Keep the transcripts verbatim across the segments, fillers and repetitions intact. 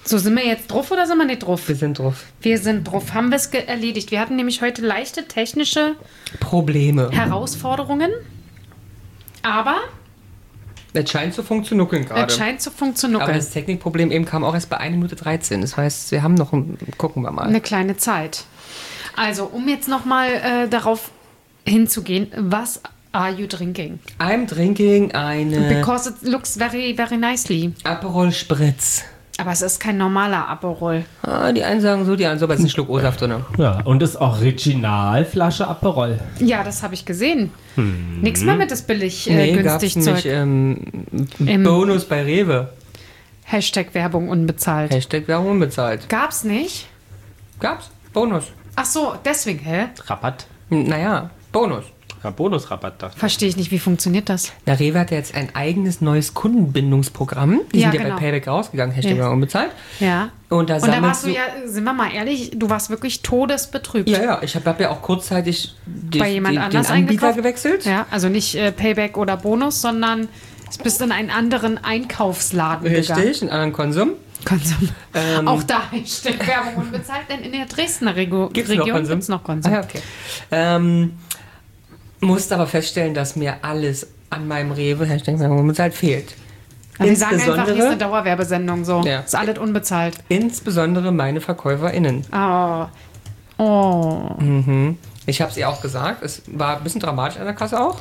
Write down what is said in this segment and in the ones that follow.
So, sind wir jetzt drauf oder sind wir nicht drauf? Wir sind drauf. Wir sind drauf. Haben wir es ge- erledigt. Wir hatten nämlich heute leichte technische Probleme. Herausforderungen. Aber Es scheint zu funktionieren gerade. es scheint zu funktionieren. Aber das Technikproblem eben kam auch erst bei einer Minute dreizehn. Das heißt, wir haben noch, ein, gucken wir mal. Eine kleine Zeit. Also, um jetzt nochmal äh, darauf hinzugehen, was are you drinking? I'm drinking eine Because it looks very, very nicely. Aperol Spritz. Aber es ist kein normaler Aperol. Ah, die einen sagen so, die anderen so, aber es ist ein Schluck O-Saft drin. Ja, und das Originalflasche Aperol. Ja, das habe ich gesehen. Hm. Nichts mehr mit das billig äh, Nee, gab's günstig nämlich Zeug. ähm, Im- Bonus bei Rewe. Hashtag Werbung unbezahlt. Hashtag Werbung unbezahlt. Gab's nicht? Gab's? Bonus. Ach so, deswegen, hä? Rabatt. Hm, Naja, Bonus. Ja, Bonusrabatt da. Verstehe ich nicht, wie funktioniert das? Na, Rewe hat ja jetzt ein eigenes neues Kundenbindungsprogramm. Die Ja, sind ja genau. bei Payback rausgegangen, Hashtag Ja. Werbung unbezahlt. Ja. Und da Und da sammelst warst du ja, sind wir mal ehrlich, du warst wirklich todesbetrübt. Ja, ja, ich habe hab ja auch kurzzeitig die, Bei jemand die, den anders Anbieter eingekauft? gewechselt. Ja, also nicht äh, Payback oder Bonus, sondern du bist in einen anderen Einkaufsladen gegangen. Richtig, einen anderen Konsum. Konsum. Ähm, Auch da steht Werbung unbezahlt, denn in der Dresdner Rego Gibt's noch Region Konsum? gibt es noch Konsum. Ah, ja, okay. Ähm, musste aber feststellen, dass mir alles an meinem Rewe, Hashtag Werbung unbezahlt, fehlt. Also wir sagen einfach, Insbesondere- hier ist eine Dauerwerbesendung so. Ja. Ist alles unbezahlt. Insbesondere meine VerkäuferInnen. Oh. Oh. Ich habe es ihr auch gesagt, es war ein bisschen dramatisch an der Kasse auch.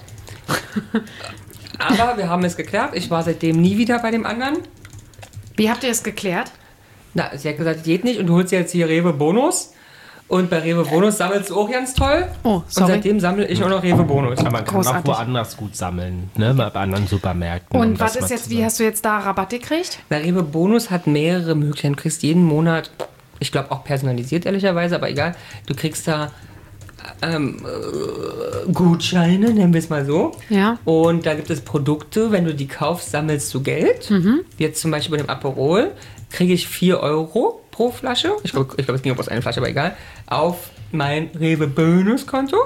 Aber wir haben es geklärt. Ich war seitdem nie wieder bei dem anderen. Wie habt ihr es geklärt? Na, sie hat gesagt, geht nicht und du holst jetzt hier Rewe Bonus. Und bei Rewe Bonus sammelst du auch ganz toll. Oh, Und sorry. seitdem sammle ich auch noch Rewe Bonus. Aber man kann Großartig. auch woanders gut sammeln, ne? Bei anderen Supermärkten. Und um was das ist mal jetzt, zu wie sagen. hast du jetzt da Rabatt gekriegt? Na, Rewe Bonus hat mehrere Möglichkeiten. Du kriegst jeden Monat, ich glaube auch personalisiert ehrlicherweise, aber egal, du kriegst da ähm, äh, Gutscheine, nennen wir es mal so. Ja. Und da gibt es Produkte, wenn du die kaufst, sammelst du Geld. Jetzt zum Beispiel bei dem Aperol kriege ich vier Euro pro Flasche. Ich glaube, ich glaub, es ging auch aus einer Flasche, aber egal. Auf mein Rewe Bonus-Konto.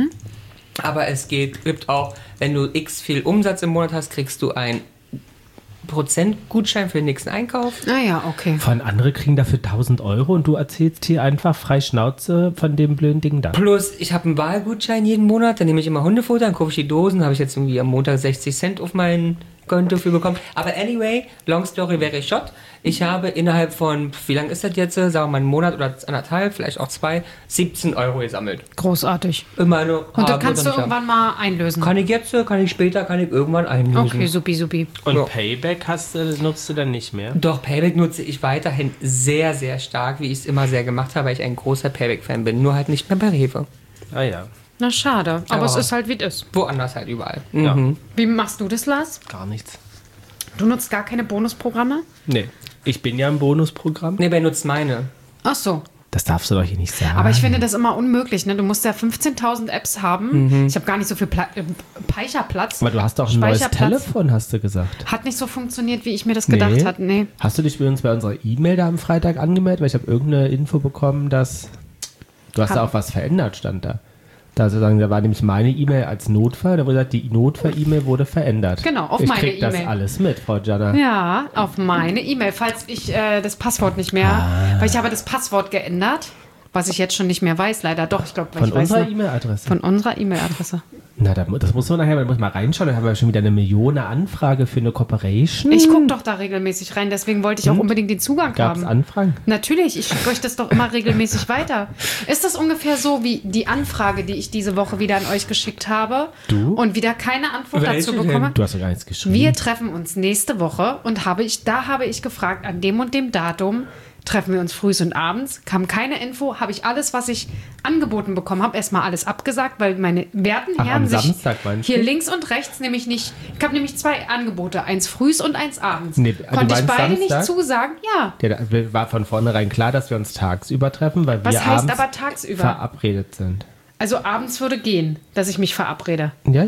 Aber es geht, gibt auch, wenn du x viel Umsatz im Monat hast, kriegst du ein Prozent-Gutschein für den nächsten Einkauf. Ah ja, okay. Von andere kriegen dafür tausend Euro und du erzählst hier einfach frei Schnauze von dem blöden Ding da. Plus, ich habe einen Wahlgutschein jeden Monat, dann nehme ich immer Hundefutter, dann kaufe ich die Dosen, habe ich jetzt irgendwie am Montag sechzig Cent auf mein Konto für bekommen. Aber anyway, long story very short. Ich habe innerhalb von, wie lange ist das jetzt? Sagen wir mal einen Monat oder anderthalb, vielleicht auch zwei, siebzehn Euro gesammelt. Großartig. Immer eine Und da haben kannst du oder nicht irgendwann mal einlösen. haben. Kann ich jetzt, kann ich später, kann ich irgendwann einlösen. Okay, supi, supi. Und Ja. Payback hast du, nutzt du dann nicht mehr? Doch, Payback nutze ich weiterhin sehr, sehr stark, wie ich es immer sehr gemacht habe, weil ich ein großer Payback-Fan bin. Nur halt nicht mehr bei Rewe. Ah ja, Na, schade. Aber Aber- es ist halt, wie es ist. Woanders halt überall. Ja. Mhm. Wie machst du das, Lars? gar nichts. Du nutzt gar keine Bonusprogramme? Nee, ich bin ja im Bonusprogramm. Nee, wer nutzt meine? Ach so. Das darfst du doch hier nicht sagen. Aber ich finde das immer unmöglich. Ne? Du musst ja fünfzehntausend Apps haben. Mhm. Ich habe gar nicht so viel Pla äh, Speicherplatz. Aber du hast doch ein neues Speicherplatz. Telefon, hast du gesagt. Hat nicht so funktioniert, wie ich mir das gedacht Nee. hatte. Nee. Hast du dich übrigens bei unserer E-Mail da am Freitag angemeldet? Weil ich habe irgendeine Info bekommen, dass du hast Hab- da auch was verändert, stand da. Da, sozusagen, da war nämlich meine E-Mail als Notfall, da wurde gesagt, die Notfall-E-Mail wurde verändert. Genau, auf ich meine krieg das E-Mail. alles mit, Frau Jana. Ja, auf meine E-Mail, falls ich äh, das Passwort nicht mehr, Ah. weil ich habe das Passwort geändert, was ich jetzt schon nicht mehr weiß, leider. Doch, ich glaube, Von ich weiß unserer noch. E-Mail-Adresse. Von unserer E-Mail-Adresse. Na, da, mu- das muss man nachher, da muss mal reinschauen, da haben wir schon wieder eine Million Anfrage für eine Cooperation. Ich gucke doch da regelmäßig rein, deswegen wollte ich auch unbedingt den Zugang Gab es haben. Anfragen? Natürlich, ich schicke euch das doch immer regelmäßig weiter. Ist das ungefähr so wie die Anfrage, die ich diese Woche wieder an euch geschickt habe Du? und wieder keine Antwort Welche dazu denn? bekomme? Du hast doch gar nichts geschrieben. Wir treffen uns nächste Woche und habe ich, da habe ich gefragt, an dem und dem Datum treffen wir uns frühs und abends, kam keine Info, habe ich alles, was ich angeboten bekommen habe, erstmal alles abgesagt, weil meine werten Ach, Herren am sich Samstag meinst hier du? links und rechts nämlich nicht, ich habe nämlich zwei Angebote, eins frühs und eins abends. Nee, du Konnte ich meinst beide Samstag? nicht zusagen? Ja. Ja, da war von vornherein klar, dass wir uns tagsüber treffen, weil Was wir heißt abends aber tagsüber? verabredet sind. Also abends würde gehen, dass ich mich verabrede. Ja, ja.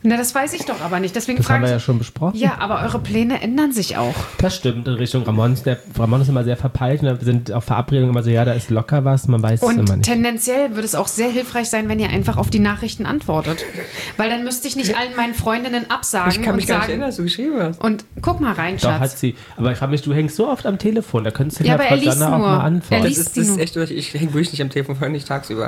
Na, das weiß ich doch aber nicht. Deswegen Das haben frage wir ich. ja schon besprochen. Ja, aber eure Pläne ändern sich auch. Das stimmt, in Richtung Ramon. Der Ramon ist immer sehr verpeilt. Und da sind auch Verabredungen immer so, ja, da ist locker was, man weiß es immer Und nicht. tendenziell würde es auch sehr hilfreich sein, wenn ihr einfach auf die Nachrichten antwortet. Weil dann müsste ich nicht allen meinen Freundinnen absagen Ich kann und mich gar nicht sagen. erinnern, dass du geschrieben hast. Und guck mal rein, Doch, hat Schatz. sie. Aber ich frage mich, du hängst so oft am Telefon, da könntest du Ja, ja, aber Frau er liest Janne auch nur. mal Er antworten. Das liest ist, sie das ist nur. echt, ich hänge wirklich nicht am Telefon, vor allem nicht tagsüber.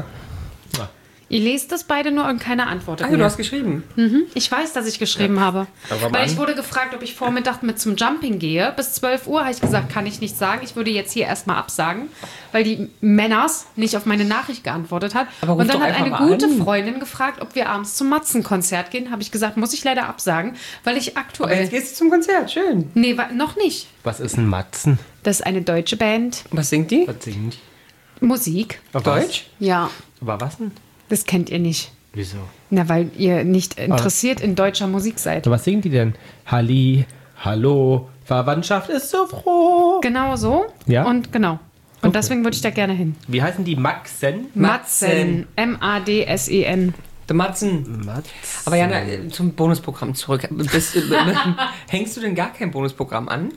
Ihr lest das beide nur und keiner antwortet Ah, mir. du hast geschrieben. Mhm. Ich weiß, dass ich geschrieben habe. Aber Weil Mann. ich wurde gefragt, ob ich Vormittag mit zum Jumping gehe. Bis zwölf Uhr habe ich gesagt, kann ich nicht sagen. Ich würde jetzt hier erstmal absagen, weil die Männers nicht auf meine Nachricht geantwortet hat. Aber ruf und dann doch hat eine einfach mal gute an. Freundin gefragt, ob wir abends zum Matzen-Konzert gehen. Habe ich gesagt, muss ich leider absagen, weil ich Aber aktuell... jetzt gehst du zum Konzert, schön. Nee, wa- noch nicht. Was ist ein Matzen? Das ist eine deutsche Band. Was singt die? Was singen die? Musik. Auf Deutsch? Ja, Was? Aber was denn? das kennt ihr nicht. Wieso? Na, weil ihr nicht interessiert in deutscher Musik seid. Was singen die denn? Halli, hallo, Verwandtschaft ist so froh. Genau so. Ja? Und genau. Und deswegen würde ich da gerne hin. Wie heißen die Maxen? Matzen. M A D S E N. Der Matzen. Matz. Aber Jana, äh, zum Bonusprogramm zurück. Bist, äh, hängst du denn gar kein Bonusprogramm an?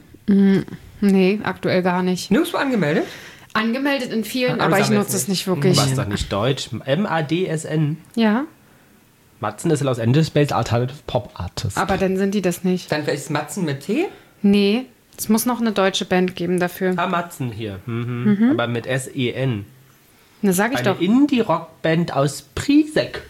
Nee, aktuell gar nicht. Nirgendwo angemeldet? Angemeldet in vielen, Aber aber du ich sammelst nutze es nicht. nicht wirklich. Was ist doch nicht deutsch? M A D S N. Ja, Matzen ist Los Angeles-based Alternative Pop Artist. aber dann sind die das nicht. Dann vielleicht Matzen mit T? Nee, es muss noch eine deutsche Band geben dafür. Ah, Matzen hier. Mhm. Aber mit S E N. Na, sag ich Eine doch. Indie-Rock-Band aus Priesek.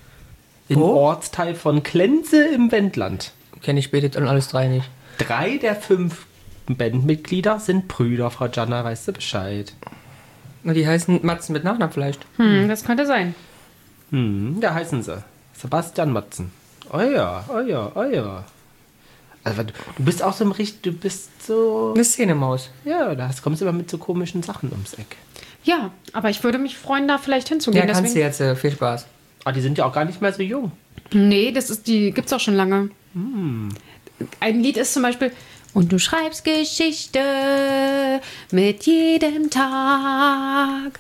Im Wo? Ortsteil von Klenze im Wendland. Kenne ich später dann alles drei nicht. Drei der fünf Bandmitglieder sind Brüder, Frau Janna, weißt du Bescheid. Na, die heißen Matzen mit Nachnamen vielleicht. Hm, das könnte sein. Hm, da heißen sie. Sebastian Matzen. Oh ja, oh ja, oh ja. Also, du du bist auch so im Richt, du bist so... Eine Szenemaus. Ja, da kommst du immer mit so komischen Sachen ums Eck. Ja, aber ich würde mich freuen, da vielleicht hinzugehen. Ja, kannst du deswegen, jetzt. Äh, viel Spaß. Aber die sind ja auch gar nicht mehr so jung. nee, das ist die gibt's auch schon lange. Ein Lied ist zum Beispiel und du schreibst Geschichte mit jedem Tag.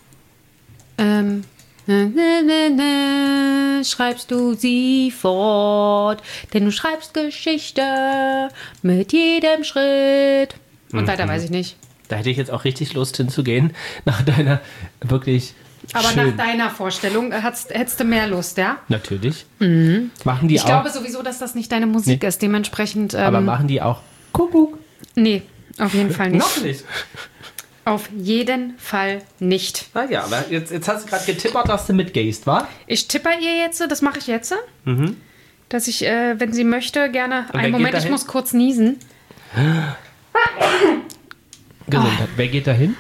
Ähm, ne, ne, ne, ne, schreibst du sie fort, denn du schreibst Geschichte mit jedem Schritt. Und weiter weiß ich nicht. Da hätte ich jetzt auch richtig Lust hinzugehen, nach deiner wirklich Aber schön. nach deiner Vorstellung äh, hat's- hättest du mehr Lust, ja? Natürlich. Machen die Ich auch... glaube sowieso, dass das nicht deine Musik Nee. ist. Dementsprechend. Ähm, aber machen die auch Kuckuck? nee, auf jeden Fall nicht. Noch nicht. Auf jeden Fall nicht. Ah ja, aber jetzt, jetzt hast du gerade getippert, dass du mitgehst, wa? Ich tipper ihr jetzt, das mache ich jetzt, dass ich, äh, wenn sie möchte, gerne. wer Einen geht Moment, ich dahin? muss kurz niesen. Gesundheit. Wer geht dahin?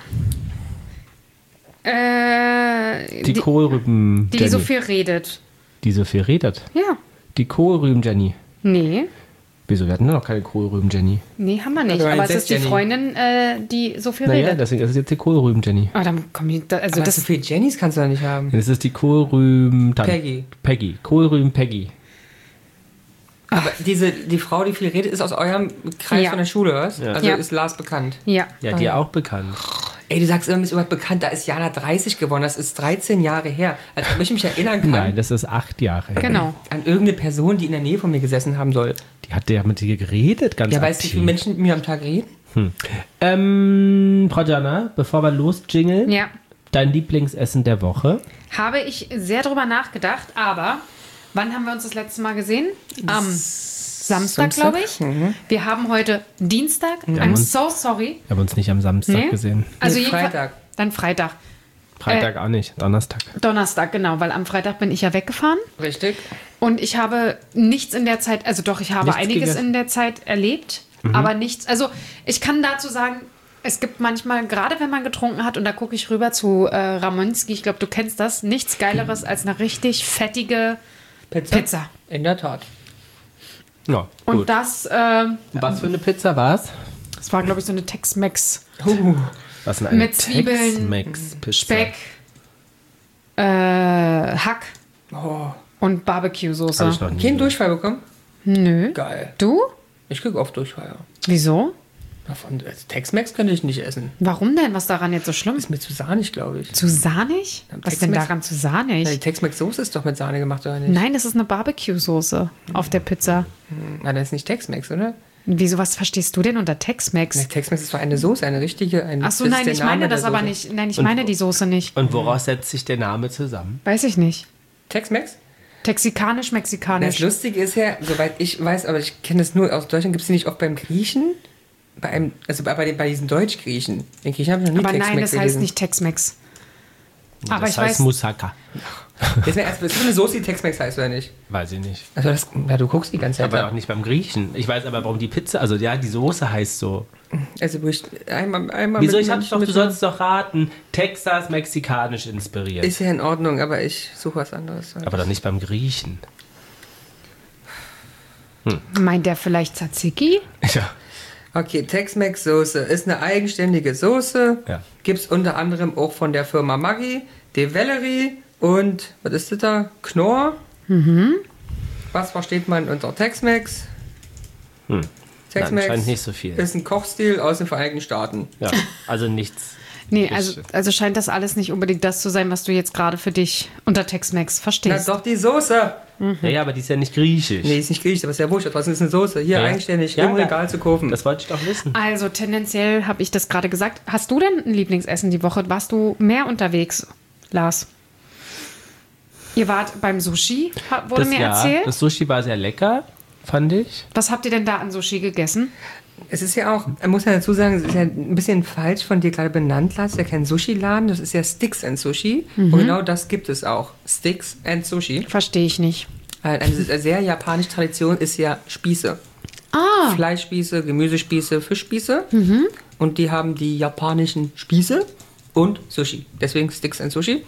Äh, Die, die, Kohlrüben die, Jenny. die so viel redet. Die so viel redet. Ja. Die Kohlrüben Jenny. Nee. Wieso? Wir hatten doch noch keine Kohlrüben Jenny. Nee, haben wir nicht. Also Aber eine es ist die Jenny. Freundin, äh, die so viel Naja, redet. deswegen ist es jetzt die Kohlrüben Jenny. Ah, dann komm ich. Da, also Aber das, so viele Jennys kannst du da nicht haben. Das ist die Kohlrüben... Tan- Peggy. Peggy. Kohlrüben Peggy. Aber diese, die Frau, die viel redet, ist aus eurem Kreis Ja. von der Schule, was? Ja. Also Ja. ist Lars bekannt. ja. Ja, dir auch bekannt. Ey, du sagst immer, ist überhaupt bekannt, da ist Jana dreißig geworden, das ist dreizehn Jahre her. Als ob ich mich erinnern kann Nein, das ist acht Jahre. her. Genau. an irgendeine Person, die in der Nähe von mir gesessen haben soll. Die hat ja mit dir geredet, ganz Ja, weißt du, wie aktiv. viele Menschen mit mir am Tag reden? Ähm, Frau Jana, bevor wir losjingeln, Ja. dein Lieblingsessen der Woche? Habe ich sehr drüber nachgedacht, aber wann haben wir uns das letzte Mal gesehen? Am Samstag, Samstag? glaube ich. Wir haben heute Dienstag. I'm uns- so sorry. Wir haben uns nicht am Samstag Nee? gesehen. Also Nee, jedenfalls- Freitag. Dann Freitag. Freitag auch nicht, Donnerstag. Donnerstag, genau, weil am Freitag bin ich ja weggefahren. Richtig. Und ich habe nichts in der Zeit, also doch, ich habe Nichts einiges gegessen? in der Zeit erlebt, aber nichts. Also ich kann dazu sagen, es gibt manchmal, gerade wenn man getrunken hat, und da gucke ich rüber zu äh, Ramonski, ich glaube, du kennst das, nichts Geileres als eine richtig fettige Pizza? Pizza. In der Tat. Ja, Und gut. das, äh, Was für eine Pizza war's? das war, glaube ich, so eine Tex-Mex. Uh, Was denn eine Mit Zwiebeln, Tex-Mex-Pizza? Speck, äh, Hack oh. und Hab ich Barbecue-Soße. noch nie. Keinen Durchfall bekommen? Nö. Geil. Du? Ich krieg oft Durchfall. Ja. Wieso? Von also Tex-Mex könnte ich nicht essen. Warum denn? Was daran jetzt so schlimm ist? Ist mir zu sahnig, glaube ich. Zu sahnig? Was ist denn Tex-Mex- daran zu sahnig? Ja, die Tex-Mex-Soße ist doch mit Sahne gemacht, oder nicht? Nein, das ist eine Barbecue-Soße auf der Pizza. Na, das ist nicht Tex-Mex, oder? Wieso, was verstehst du denn unter Na, Tex-Mex? Tex-Mex ist doch eine Soße, eine richtige. Ein, Ach so, das ist nein, der ich Name meine der das aber Soße. nicht. Nein, ich meine die Soße nicht. Und woraus setzt sich der Name zusammen? Weiß ich nicht. Tex-Mex? Texikanisch, Das mexikanisch. Lustige ist ja, soweit ich weiß, aber ich kenne das nur aus Deutschland, gibt es die nicht oft beim Griechen? Bei einem, also bei, bei, den, bei diesen Deutsch-Griechen. Den Griechen habe ich noch nie Aber Tex-Mex nein, das heißt gelesen. nicht Tex-Mex. Aber das ich heißt weiß, Moussaka. Ist mir erst, ist das eine Soße, die Tex-Mex heißt, oder nicht? Weiß ich nicht. Also das, ja, du guckst die ganze Zeit. Aber auch nicht beim Griechen. Ich weiß aber, warum die Pizza, also ja, die Soße heißt so. Also wo ich einmal, einmal Wieso? mit Ich hab Menschen doch, du mit- sollst doch raten, Texas mexikanisch inspiriert. Ist ja in Ordnung, aber ich suche was anderes. aber doch nicht beim Griechen. meint der vielleicht Tzatziki? Ja. Okay, Tex-Mex-Soße ist eine eigenständige Soße. Ja. Gibt es unter anderem auch von der Firma Maggi, De Valerie und, was ist das da? Knorr. Mhm. Was versteht man unter Tex-Mex? Hm. Tex-Mex Nein, scheint nicht so viel. ist ein Kochstil aus den Vereinigten Staaten. Ja, also nichts. Nee, also, Richtig. also scheint das alles nicht unbedingt das zu sein, was du jetzt gerade für dich unter Tex-Mex Na verstehst. doch, die Soße. Ja, ja, aber die ist ja nicht griechisch. Nee, ist nicht griechisch, aber ist ja wurscht. Was ist eine Soße? Hier Ja. eigenständig Ja, im ja. Regal zu kaufen. Das wollte ich doch wissen. Also tendenziell habe ich das gerade gesagt. Hast du denn ein Lieblingsessen die Woche? Warst du mehr unterwegs, Lars? Ihr wart beim Sushi, ha- wurde Das, mir ja, erzählt. das Sushi war sehr lecker, fand ich. Was habt ihr denn da an Sushi gegessen? Es ist ja auch, man muss ja dazu sagen, es ist ja ein bisschen falsch von dir gerade benannt, Lars. Es ist ja kein Sushi-Laden, das ist ja Sticks and Sushi. Und genau das gibt es auch. Sticks and Sushi. Verstehe ich nicht. Äh, Eine sehr japanische Tradition ist ja Spieße. Ah, Fleischspieße, Gemüsespieße, Fischspieße. Und die haben die japanischen Spieße und Sushi. Deswegen Sticks and Sushi.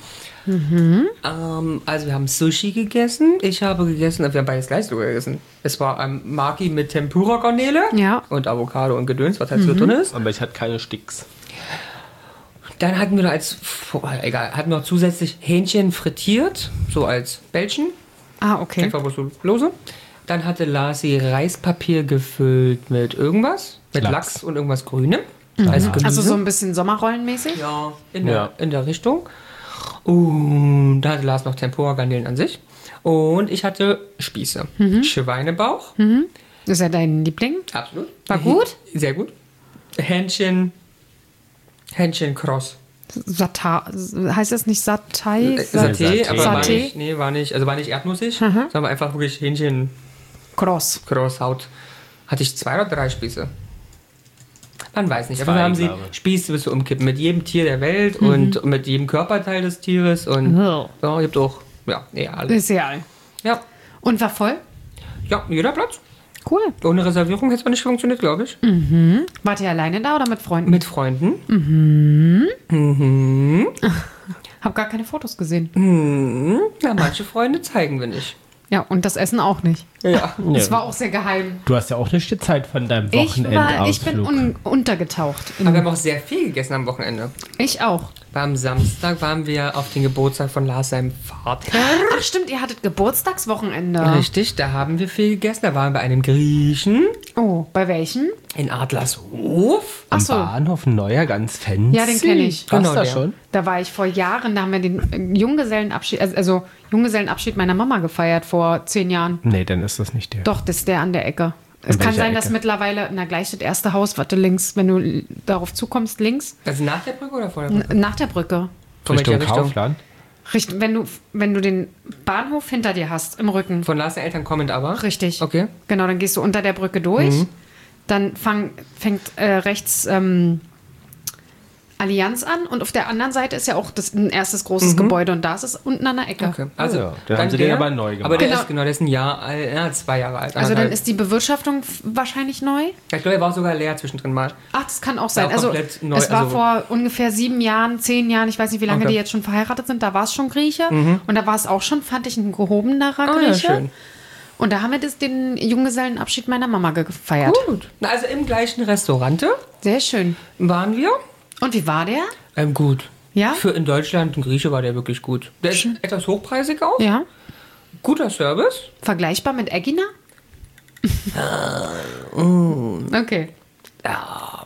Ähm, also wir haben Sushi gegessen. Ich habe gegessen, wir haben beides gleich sogar gegessen. Es war ähm, Maki mit Tempura-Garnele Ja. und Avocado und Gedöns, was halt so drin ist. Aber ich hatte keine Sticks. Dann hatten wir noch als, oh, egal, hatten wir noch zusätzlich Hähnchen frittiert, so als Bällchen. ah okay. Einfach bloß so lose. Dann hatte Lasi Reispapier gefüllt mit irgendwas. Mit Lachs, Lachs. und irgendwas Grünem. Also Gemüse. Also so ein bisschen Sommerrollenmäßig? ja, in, der, Ja. in der Richtung. Und da hatte Lars noch Tempura-Garnelen an sich. Und ich hatte Spieße. Schweinebauch. Das ist ja dein Liebling. Absolut. War gut? Sehr gut. Hähnchen. Hähnchen Cross. Sata heißt das nicht Satay? Äh, Sat Saté, Saté. aber war Saté? nicht, nee, war nicht, also war nicht erdnussig, sondern einfach wirklich Hähnchen Cross. Cross Haut. Hatte ich zwei oder drei Spieße? Man weiß nicht. Aber Zwei, dann haben sie glaube ich. Spieße bis umkippen mit jedem Tier der Welt und mit jedem Körperteil des Tieres und Oh. ja, gibt auch, ja, nee, alles. Ist ja. Ja, Und war voll? ja, jeder Platz. Cool. Ohne Reservierung hätte es aber nicht funktioniert, glaube ich. Wart ihr alleine da oder mit Freunden? Mit Freunden. Hab gar keine Fotos gesehen. Hm, ja, manche Freunde zeigen wir nicht. Ja, und das Essen auch nicht. Ja. Das war auch sehr geheim. Du hast ja auch eine Zeit von deinem Ich, war, ich bin Wochenendausflug. un untergetaucht. Aber wir haben auch sehr viel gegessen am Wochenende. Ich auch. Am Samstag waren wir auf den Geburtstag von Lars, seinem Vater. Ach stimmt, ihr hattet Geburtstagswochenende. Richtig, da haben wir viel gegessen. Da waren wir bei einem Griechen Oh, bei welchen? in Adlershof. Am Ach so. Bahnhof ein neuer, ganz fancy. Ja, den kenn ich. Warst Genau da der. schon? Da war ich vor Jahren, da haben wir den Junggesellenabschied, also, also Junggesellenabschied meiner Mama gefeiert vor zehn Jahren. Nee, dann ist das nicht der. Doch, das ist der an der Ecke. Es kann welcher sein, dass Ecke? mittlerweile, na gleich das erste Haus, warte links, wenn du darauf zukommst, links, Also nach der Brücke oder vor der Brücke? n- nach der Brücke. Von welcher Richtung Richtung? Kaufland. Richt, wenn, du, wenn du den Bahnhof hinter dir hast, im Rücken. Von Lars Eltern kommend aber? Richtig. Okay. Genau, dann gehst du unter der Brücke durch. Dann fang, fängt äh, rechts ähm, Allianz an und auf der anderen Seite ist ja auch das, ein erstes großes Gebäude und da ist es unten an der Ecke. Okay. Also, ja, dann haben sie den aber neu gemacht. Aber der Genau. ist, genau, der ist ein Jahr alt, ja, zwei Jahre alt. Also dann anderthalb. ist die Bewirtschaftung f- wahrscheinlich neu. Ich glaube, er war sogar leer zwischendrin mal. Ach, das kann auch sein. auch Also komplett neu, es war also- vor ungefähr sieben Jahren, zehn Jahren, ich weiß nicht, wie lange Okay. die jetzt schon verheiratet sind, da war es schon Grieche. Und da war es auch schon, fand ich, ein gehobenerer Ah, ja, Grieche. schön. Und da haben wir das, den Junggesellenabschied meiner Mama gefeiert. Gut. Na, also im gleichen Restaurant Sehr schön. waren wir. Und wie war der? Ähm, gut. Ja? Für in Deutschland, ein Grieche war der wirklich gut. Der ist etwas hochpreisig auch. Ja. Guter Service. Vergleichbar mit Egina? Mm. Okay. Ja,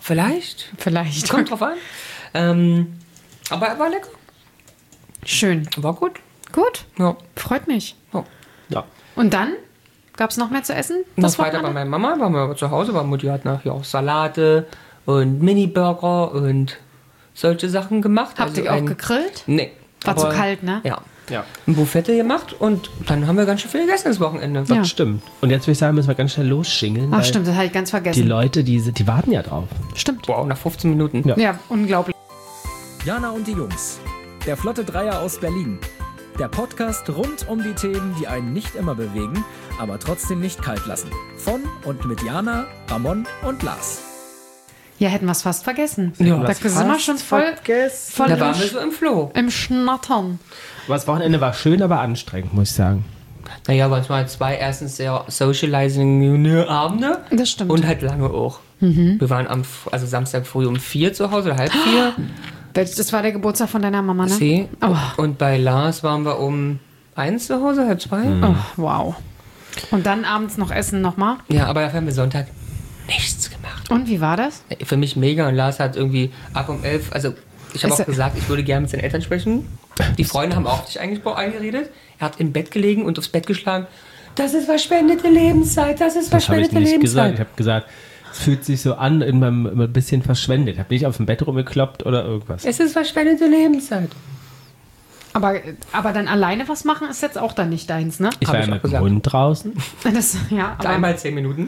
vielleicht. Vielleicht. Kommt drauf an. Ähm, aber er war lecker. Schön. War gut. Gut. Ja. Freut mich. ja. Ja. Und dann? Gab es noch mehr zu essen? Das weiter bei Wochenende? meiner Mama, waren wir aber zu Hause, weil Mutti hat nachher auch Salate und Mini-Burger und solche Sachen gemacht. Habt ihr auch ein- gegrillt? Nee. War zu aber- kalt, ne? Ja. Ja. Ein Buffette gemacht und dann haben wir ganz schön viel gegessen das Wochenende. Ja. Das stimmt. Und jetzt würde ich sagen, müssen wir ganz schnell losschingeln. Ach weil stimmt, das habe ich ganz Die vergessen. Leute, die, die warten ja drauf. Stimmt. Wow, nach fünfzehn Minuten. Ja. Ja, unglaublich. Jana und die Jungs. Der Flotte Dreier aus Berlin. Der Podcast rund um die Themen, die einen nicht immer bewegen, aber trotzdem nicht kalt lassen. Von und mit Jana, Ramon und Lars. Ja, hätten wir es fast vergessen. Ja. da sind wir schon voll, voll Da im, waren wir Sch- so im Flow. im Schnattern. Aber das Wochenende war schön, aber anstrengend, muss ich sagen. Naja, aber es waren zwei erstens sehr Socializing-Abende. Das stimmt. Und halt lange auch. Wir waren am F- also Samstag früh um vier zu Hause oder halb vier. Das das war der Geburtstag von deiner Mama, ne? See. Oh. Und bei Lars waren wir um eins zu Hause, halb zwei. Oh, wow. Und dann abends noch essen nochmal. Ja, aber dafür haben wir Sonntag nichts gemacht. Und wie war das? Für mich mega. Und Lars hat irgendwie ab um elf, also ich habe Ist auch er- gesagt, ich würde gerne mit seinen Eltern sprechen. Die Freunde haben auch sich eigentlich eingeredet. Er hat im Bett gelegen und aufs Bett geschlagen. Das ist verschwendete Lebenszeit, das ist Das habe ich verschwendete nicht gesagt. Lebenszeit. Ich habe gesagt, es fühlt sich so an, immer ein bisschen verschwendet. Ich habe nicht auf dem Bett rumgekloppt oder irgendwas. Es ist verschwendete Lebenszeit. Aber, aber dann alleine was machen ist jetzt auch dann nicht deins, ne? Ich hab war ich ja auch mit dem gesagt. Hund draußen. Das, ja, aber, Einmal zehn Minuten.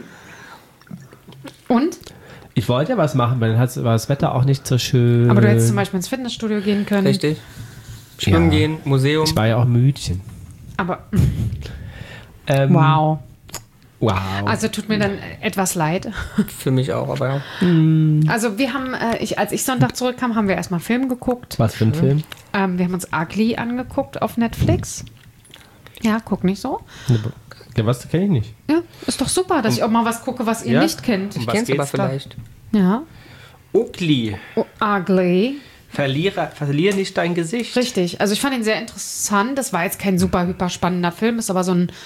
und? Ich wollte ja was machen, weil dann hat's- war das Wetter auch nicht so schön. Aber du hättest zum Beispiel ins Fitnessstudio gehen können. Richtig. Schwimmen Ja. gehen, Museum. Ich war ja auch Müdchen. Aber Ähm, wow. Wow. Also tut mir dann etwas leid. Für mich auch, aber ja. Also wir haben, äh, ich, als ich Sonntag zurückkam, haben wir erstmal Film geguckt. was für ein Film? Ähm, wir haben uns Ugly angeguckt auf Netflix. Ja, guck nicht so. Ja, was kenne ich nicht. Ja, ist doch super, dass ich auch mal was gucke, was ihr Ja? nicht kennt. Um Ich was kenn's aber geht's da? vielleicht. Ja. Ugly. Oh, Ugly. Verliere, verlier nicht dein Gesicht. Richtig. Also ich fand ihn sehr interessant. Das war jetzt kein super, hyper spannender Film, ist aber so ein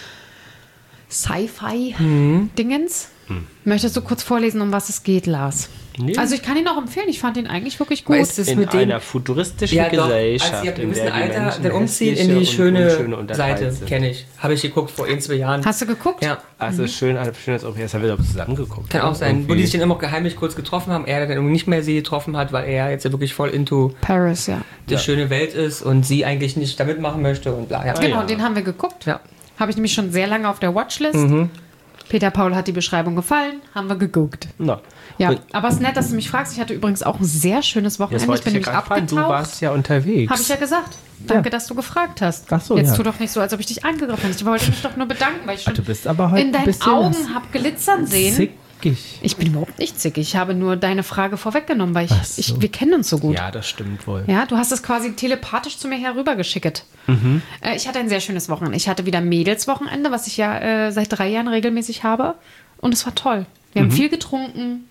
Sci-Fi-Dingens. Möchtest du kurz vorlesen, um was es geht, Lars? Nee. Also ich kann ihn auch empfehlen. Ich fand ihn eigentlich wirklich gut. Weißt du, In mit dem, einer futuristischen ja, doch, Gesellschaft, als sie ab einem in gewissen der die Alter Menschen dann umziehen in hässliche die und schöne, unschöne unterteilt Seite, sind. kenne ich. Habe ich geguckt vor ein, zwei Jahren. Hast du geguckt? Ja, Also schön, also schön, als ob wir jetzt wieder zusammengeguckt kann auch sein. Wo Irgendwie. die sich dann immer geheimlich kurz getroffen haben, er dann irgendwie nicht mehr sie getroffen hat, weil er jetzt ja wirklich voll into Paris, ja. die Ja. schöne Welt ist und sie eigentlich nicht da mitmachen möchte und bla. Ja. Genau, ja. den haben wir geguckt. Ja. Habe ich nämlich schon sehr lange auf der Watchlist. Peter Paul hat die Beschreibung gefallen, haben wir geguckt. Na. Ja, Und aber es ist nett, dass du mich fragst. Ich hatte übrigens auch ein sehr schönes Jetzt Wochenende. Ich wollte bin ich ja nämlich gerade fragen, du abgetaucht. warst ja unterwegs. Habe ich ja gesagt. Danke, dass du gefragt hast. Ach so, Jetzt ja. tu doch nicht so, als ob ich dich angegriffen hätte. Ich wollte mich doch nur bedanken, weil ich schon Ah, du bist aber heute in ein deinen bisschen Augen habe glitzern sehen. zickig. Ich bin überhaupt nicht zickig. Ich habe nur deine Frage vorweggenommen, weil ich, Ach so. ich wir kennen uns so gut. Ja, das stimmt wohl. Ja, du hast es quasi telepathisch zu mir herübergeschickt. Mhm. Äh, ich hatte ein sehr schönes Wochenende. Ich hatte wieder Mädelswochenende, was ich ja äh, seit drei Jahren regelmäßig habe. Und es war toll. Wir Mhm. haben viel getrunken.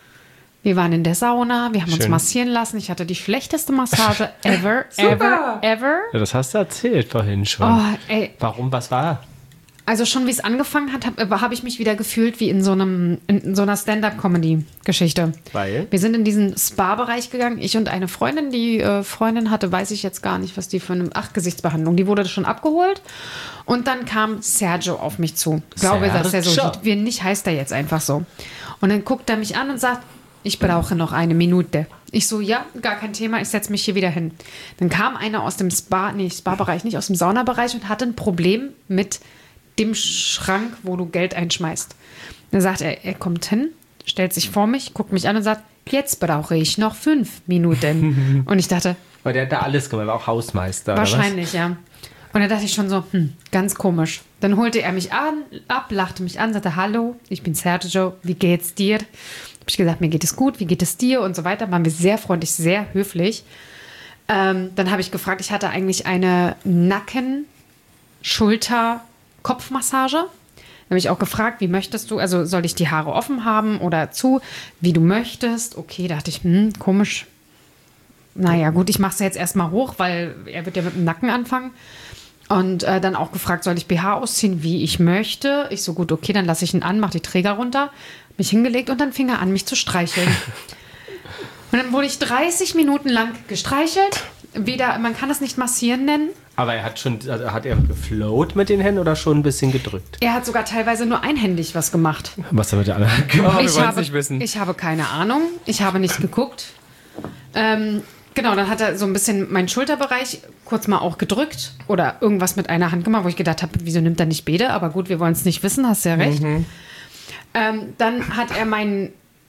Wir waren in der Sauna. Wir haben uns Schön. massieren lassen. Ich hatte die schlechteste Massage ever, Super. ever, ever. Ja, das hast du erzählt vorhin schon. Oh, ey. Warum, was war? Also schon wie es angefangen hat, habe hab ich mich wieder gefühlt wie in so, einem, in so einer Stand-up-Comedy-Geschichte. Weil? Wir sind in diesen Spa-Bereich gegangen. Ich und eine Freundin, die äh, Freundin hatte, weiß ich jetzt gar nicht, was die für eine Ach, Gesichtsbehandlung. Die wurde schon abgeholt. Und dann kam Sergio auf mich zu. Ich glaube, dass er so Sergio. sieht. Wie nicht heißt er jetzt einfach so. Und dann guckt er mich an und sagt, ich brauche noch eine Minute. Ich so, ja, gar kein Thema, ich setze mich hier wieder hin. Dann kam einer aus dem Spa, nee, Spa-Bereich nicht, aus dem Saunabereich und hatte ein Problem mit dem Schrank, wo du Geld einschmeißt. Dann sagt er, er kommt hin, stellt sich vor mich, guckt mich an und sagt, jetzt brauche ich noch fünf Minuten. Und ich dachte, Weil der hat da alles gemacht, war auch Hausmeister. wahrscheinlich, ja. Und da dachte ich schon so, hm, ganz komisch. Dann holte er mich an, ab, lachte mich an, sagte, hallo, ich bin Sergio, wie geht's dir? Habe ich gesagt, mir geht es gut, wie geht es dir? Und so weiter. Waren wir sehr freundlich, sehr höflich. Ähm, dann habe ich gefragt, ich hatte eigentlich eine Nacken-, Schulter-, Kopfmassage. Dann habe ich auch gefragt, wie möchtest du, also soll ich die Haare offen haben oder zu, wie du möchtest. Okay, dachte ich, hm, komisch. Naja, gut, ich mache es jetzt erstmal hoch, weil er wird ja mit dem Nacken anfangen. Und äh, dann auch gefragt, soll ich B H ausziehen, wie ich möchte. Ich so, gut, okay, dann lasse ich ihn an, mache die Träger runter, mich hingelegt und dann fing er an, mich zu streicheln. Und dann wurde ich dreißig Minuten lang gestreichelt. Weder, man kann es nicht massieren nennen. Aber er hat schon, also hat er geflowt mit den Händen oder schon ein bisschen gedrückt? Er hat sogar teilweise nur einhändig was gemacht. Was er mit der anderen Hand gemacht? Oh, wir ich, wollen's habe, nicht wissen. ich habe keine Ahnung. Ich habe nicht geguckt. Ähm, genau, dann hat er so ein bisschen meinen Schulterbereich kurz mal auch gedrückt oder irgendwas mit einer Hand gemacht, wo ich gedacht habe, wieso nimmt er nicht beide? Aber gut, wir wollen es nicht wissen, hast ja recht. Mhm. Ähm, dann hat er meinen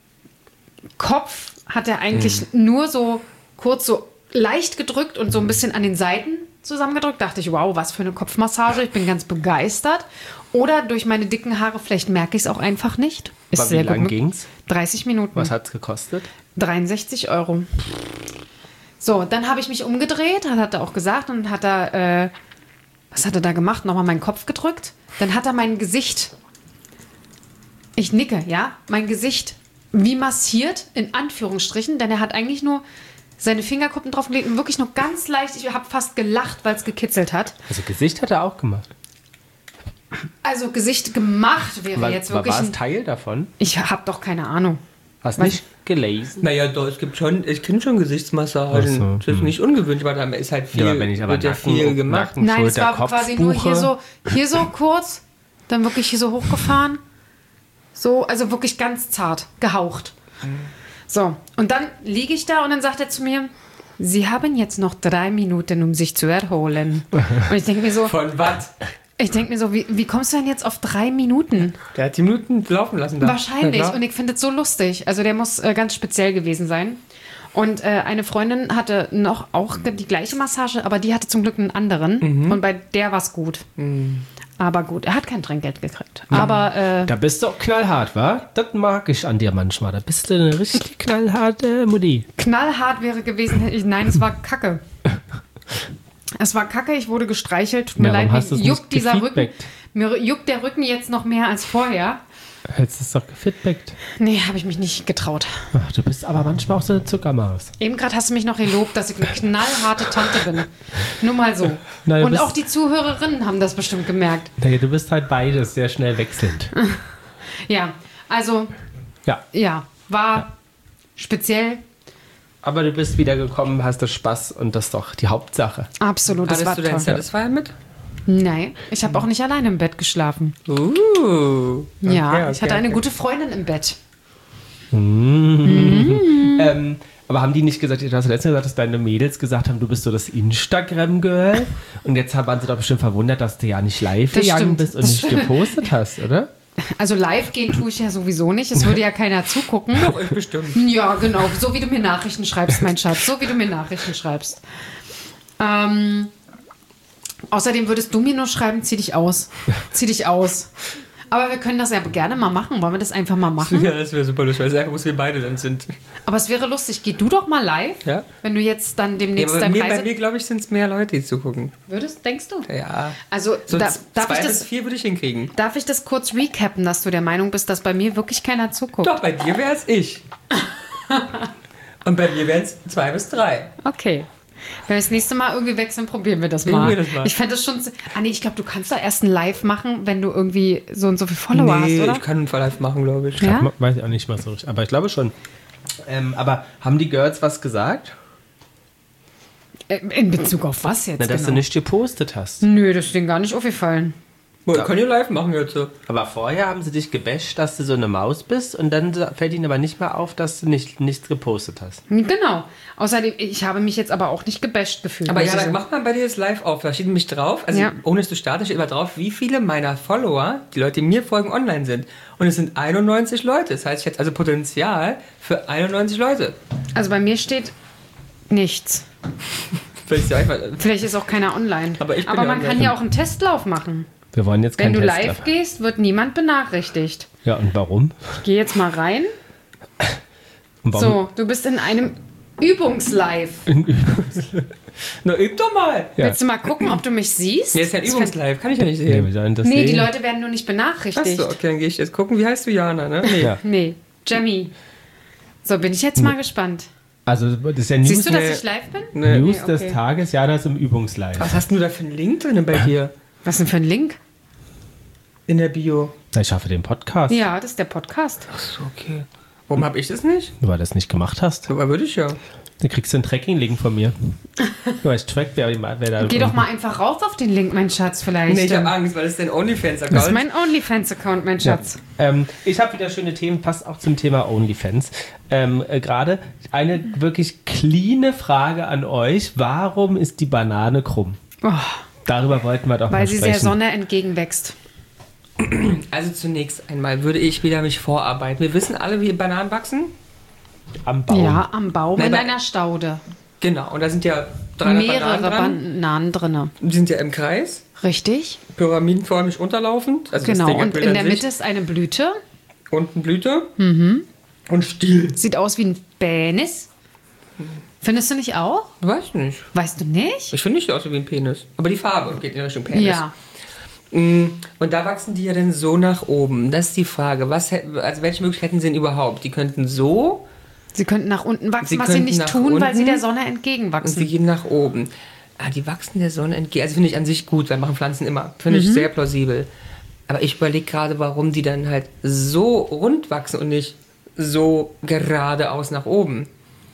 Kopf, hat er eigentlich Mhm. nur so kurz so leicht gedrückt und so ein bisschen an den Seiten zusammengedrückt. Dachte ich, wow, was für eine Kopfmassage. Ich bin ganz begeistert. Oder durch meine dicken Haare, vielleicht merke ich es auch einfach nicht. Ist Aber wie sehr lang gut. ging's? dreißig Minuten. Was hat's gekostet? dreiundsechzig Euro. So, dann habe ich mich umgedreht, hat, hat er auch gesagt, und hat er, äh, was hat er da gemacht? Nochmal meinen Kopf gedrückt. Dann hat er mein Gesicht, ich nicke, ja, mein Gesicht wie massiert, in Anführungsstrichen, denn er hat eigentlich nur seine Fingerkuppen draufgelegt und wirklich nur ganz leicht, ich habe fast gelacht, weil es gekitzelt hat. Also Gesicht hat er auch gemacht. Also Gesicht gemacht wäre War, jetzt war, wirklich war es ein, Teil davon? ich habe doch keine Ahnung. Hast Weil- nicht gelesen? Naja, doch, es gibt schon, ich kenne schon Gesichtsmassagen. Ach so, Das ist hm. nicht ungewöhnlich, aber da ist halt viel, Ja, aber wenn ich aber wird ja Nacken- viel gemacht. Nacken- Nein, es Schulter, war quasi nur hier Kopfbuche. so, hier so kurz, dann wirklich hier so hochgefahren. So, also wirklich ganz zart, gehaucht. So, und dann liege ich da und dann sagt er zu mir, Sie haben jetzt noch drei Minuten, um sich zu erholen. Und ich denke mir so, Von was? ich denke mir so, wie, wie kommst du denn jetzt auf drei Minuten? Der hat die Minuten laufen lassen da. Wahrscheinlich. Ja, klar. Und ich finde es so lustig. Also der muss äh, ganz speziell gewesen sein. Und äh, eine Freundin hatte noch auch die gleiche Massage, aber die hatte zum Glück einen anderen. Mhm. Und bei der war es gut. Aber gut, er hat kein Trinkgeld gekriegt. Aber äh, Da bist du auch knallhart, wa? Das mag ich an dir manchmal. Da bist du eine richtig knallharte Mutti. knallhart wäre gewesen, ich, nein, es war Kacke. Es war Kacke, ich wurde gestreichelt. Tut mir Ja, warum leid, hast mir du's nicht juckt dieser Rücken. gefeedbackt? Mir juckt der Rücken jetzt noch mehr als vorher. Hättest du es doch gefeedbackt. Nee, habe ich mich nicht getraut. Ach, du bist aber manchmal auch so eine Zuckermaus. Eben gerade hast du mich noch gelobt, dass ich eine knallharte Tante bin. Nur mal so. Na, du Und bist- auch die Zuhörerinnen haben das bestimmt gemerkt. Naja, du bist halt beides sehr schnell wechselnd. Ja, also, Ja, ja, war speziell. aber du bist wiedergekommen, hast du Spaß und das ist doch die Hauptsache. Absolut, das Hattest war du deinen toll. Satisfier mit? Nein, ich habe auch nicht alleine im Bett geschlafen. Uh. Ja, okay, ich hatte okay, eine okay. gute Freundin im Bett. Ähm, aber haben die nicht gesagt, du hast letztens gesagt, dass deine Mädels gesagt haben, du bist so das Instagram-Girl und jetzt waren sie doch bestimmt verwundert, dass du ja nicht live Das gegangen stimmt, bist und das nicht gepostet hast, oder? Also live gehen tue ich ja sowieso nicht. Es würde ja keiner zugucken. Doch, ich bestimmt. Ja, genau. So wie du mir Nachrichten schreibst, mein Schatz. So wie du mir Nachrichten schreibst. Ähm, außerdem würdest du mir nur schreiben, zieh dich aus. Zieh dich aus. Aber wir können das ja gerne mal machen. Wollen wir das einfach mal machen? Ja, das wäre super lustig, weil sehr groß wir beide dann sind. Aber es wäre lustig. Geh du doch mal live, Ja. wenn du jetzt dann Ja, demnächst aber bei dein mir, bei Reise... mir glaube ich, sind es mehr Leute, die zugucken. Würdest, denkst du? Ja. Also, So da, z- darf, zwei ich bis das, vier würde ich hinkriegen. darf ich das kurz recappen, dass du der Meinung bist, dass bei mir wirklich keiner zuguckt? Doch, bei dir wäre es ich. Und bei mir wären es zwei bis drei. Okay. Wenn wir das nächste Mal irgendwie wechseln, probieren wir das mal. Probieren wir das mal. Ich fände das schon... Ah nee, ich glaube, du kannst da erst ein Live machen, wenn du irgendwie so und so viele Follower nee, hast, oder? ich kann einen Fall live machen, glaube ich. Ja? Ma- Weiß ich auch nicht mal so richtig, aber ich glaube schon. Ähm, aber haben die Girls was gesagt? Äh, In Bezug auf was jetzt Na, dass genau? du nicht gepostet hast. Nö, das ist denen gar nicht aufgefallen. Boah, können wir live machen jetzt so. Aber vorher haben sie dich gebasht, dass du so eine Maus bist und dann fällt ihnen aber nicht mehr auf, dass du nicht, nichts gepostet hast. Genau. Außerdem, ich habe mich jetzt aber auch nicht gebasht gefühlt. Aber ja, Also dann so. mach mal bei dir das live auf. Da steht nämlich drauf, also Ja. ohne es zu starten, steht immer drauf, wie viele meiner Follower, die Leute, die mir folgen, online sind. Und es sind einundneunzig Leute. Das heißt, ich hätte also Potenzial für einundneunzig Leute. Also bei mir steht nichts. Vielleicht ist ja einfach, Vielleicht ist auch keiner online. Aber ich bin aber ja man online. kann ja auch einen Testlauf machen. Wir wollen jetzt Wenn keinen du Test live ab- gehst, wird niemand benachrichtigt. Ja, und warum? Ich gehe jetzt mal rein. Und warum? So, du bist in einem Übungslive. na üb doch mal. Ja. Willst du mal gucken, ob du mich siehst? Nee, ist ja ein Das Übungslive, kann ich ja nicht Nee, sehen. wir sollen das Nee, die sehen. Leute werden nur nicht benachrichtigt. Achso, okay, dann gehe ich jetzt gucken. Wie heißt du, Jana, ne? Nee. Ja. Nee, Jamie. So, bin ich jetzt mal gespannt. Also, das ist ja News, Siehst du, dass nee. ich live bin? Nee. News Nee, okay. des Tages, ja, das im Übungslive. Was hast du da für einen Link drin bei dir? Was denn für ein Link? In der Bio. Na, ich schaffe den Podcast. Ja, das ist der Podcast. Achso, okay. Warum habe ich das nicht? Weil du das nicht gemacht hast. Aber würde ich ja. Dann kriegst du einen Tracking-Link von mir. Du weißt, Track, wer, wer da... Geh doch mal einfach rauf auf den Link, mein Schatz, vielleicht. Nee, ich habe Angst, weil das ist dein OnlyFans-Account. Das ist mein OnlyFans-Account, mein Schatz. Ja. Ähm, ich habe wieder schöne Themen, passt auch zum Thema OnlyFans. Ähm, äh, Gerade eine wirklich cleane Frage an euch. Warum ist die Banane krumm? Oh, Darüber wollten wir doch weil mal sie sprechen. sehr Sonne entgegenwächst. Also zunächst einmal würde ich wieder mich vorarbeiten. Wir wissen alle, wie Bananen wachsen. Am Baum. Ja, am Baum Nein, in bei- einer Staude. Genau, und da sind ja dreihundert Mehrere Bananen dran. Bananen drin. Die sind ja im Kreis, Richtig? pyramidenförmig unterlaufend. Also Genau. das Ding hat Und in der Bilder in Mitte Sicht. ist eine Blüte. Unten Blüte und Stiel. Sieht aus wie ein Penis. Findest du nicht auch? Weiß nicht. Weißt du nicht? Ich finde nicht aus wie ein Penis. Aber die Farbe geht in Richtung Penis. Ja. Mm, Und da wachsen die ja dann so nach oben. Das ist die Frage. Was, hätten- also welche Möglichkeiten sind überhaupt? Die könnten so, Sie könnten nach unten wachsen, Sie was sie könnten nicht nach tun, weil sie unten der Sonne und sie entgegenwachsen. gehen nach oben. Ah, die wachsen der Sonne entgegen. Also finde ich an sich gut, weil machen Pflanzen immer. Finde ich sehr plausibel. Aber ich überlege gerade, warum die dann halt so rund wachsen und nicht so geradeaus nach oben.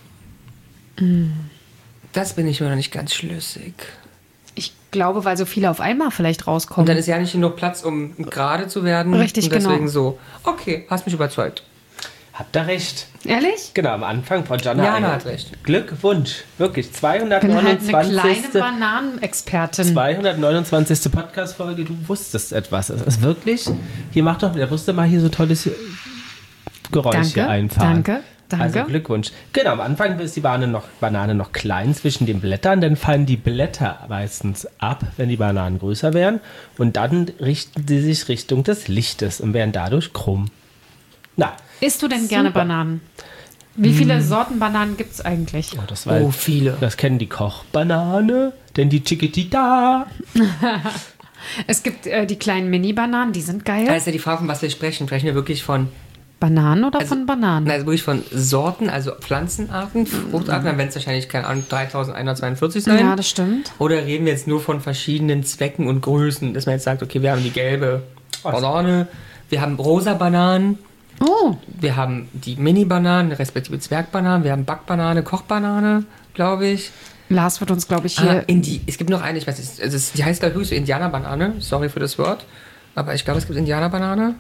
Das bin ich mir noch nicht ganz schlüssig. Ich glaube, weil so viele auf einmal vielleicht Und rauskommen. dann ist ja nicht genug Platz, um gerade zu werden. Richtig, und deswegen genau. so. Okay, hast mich überzeugt. Habt ihr recht. Ehrlich? Genau, am Anfang von Jana. Jana eine- hat recht. Glückwunsch. Wirklich. Ich bin halt eine zweihundertneunundzwanzig. kleine Bananenexpertin. zweihundertneunundzwanzig. Podcast-Folge. Du wusstest etwas. Es ist wirklich... Hier, mach doch... Der wusste mal hier so tolles Geräusch Danke, hier einfahren. danke, danke. Also Glückwunsch. Genau, am Anfang ist die Banane noch, Banane noch klein zwischen den Blättern. Dann fallen die Blätter meistens ab, wenn die Bananen größer werden. Und dann richten sie sich Richtung des Lichtes und werden dadurch krumm. Na, Isst du denn gerne Super. Bananen? Wie viele Sorten Bananen gibt es eigentlich? oh, das war... Oh, viele. Das kennen die Kochbanane, denn die Chiquitita. Es gibt äh, die kleinen Mini-Bananen, die sind geil. Da ist ja die Frage, von was wir sprechen. Sprechen wir wirklich von, Bananen oder Also- von Bananen? also wirklich von Sorten, also Pflanzenarten, Fruchtarten, dann werden es wahrscheinlich, keine Ahnung, dreitausendeinhundertzweiundvierzig sein. Ja, das stimmt. Oder reden wir jetzt nur von verschiedenen Zwecken und Größen, dass man jetzt sagt, okay, wir haben die gelbe Banane, wir haben rosa Bananen, Oh, wir haben die Mini-Bananen, respektive Zwergbananen, wir haben Backbanane, Kochbanane, glaube ich. Lars wird uns, glaube ich, Ah, hier... Indi es gibt noch eine, ich weiß nicht, also es- die heißt glaube ich so Indianerbanane, sorry für das Wort, aber ich glaube, es gibt Indianerbanane.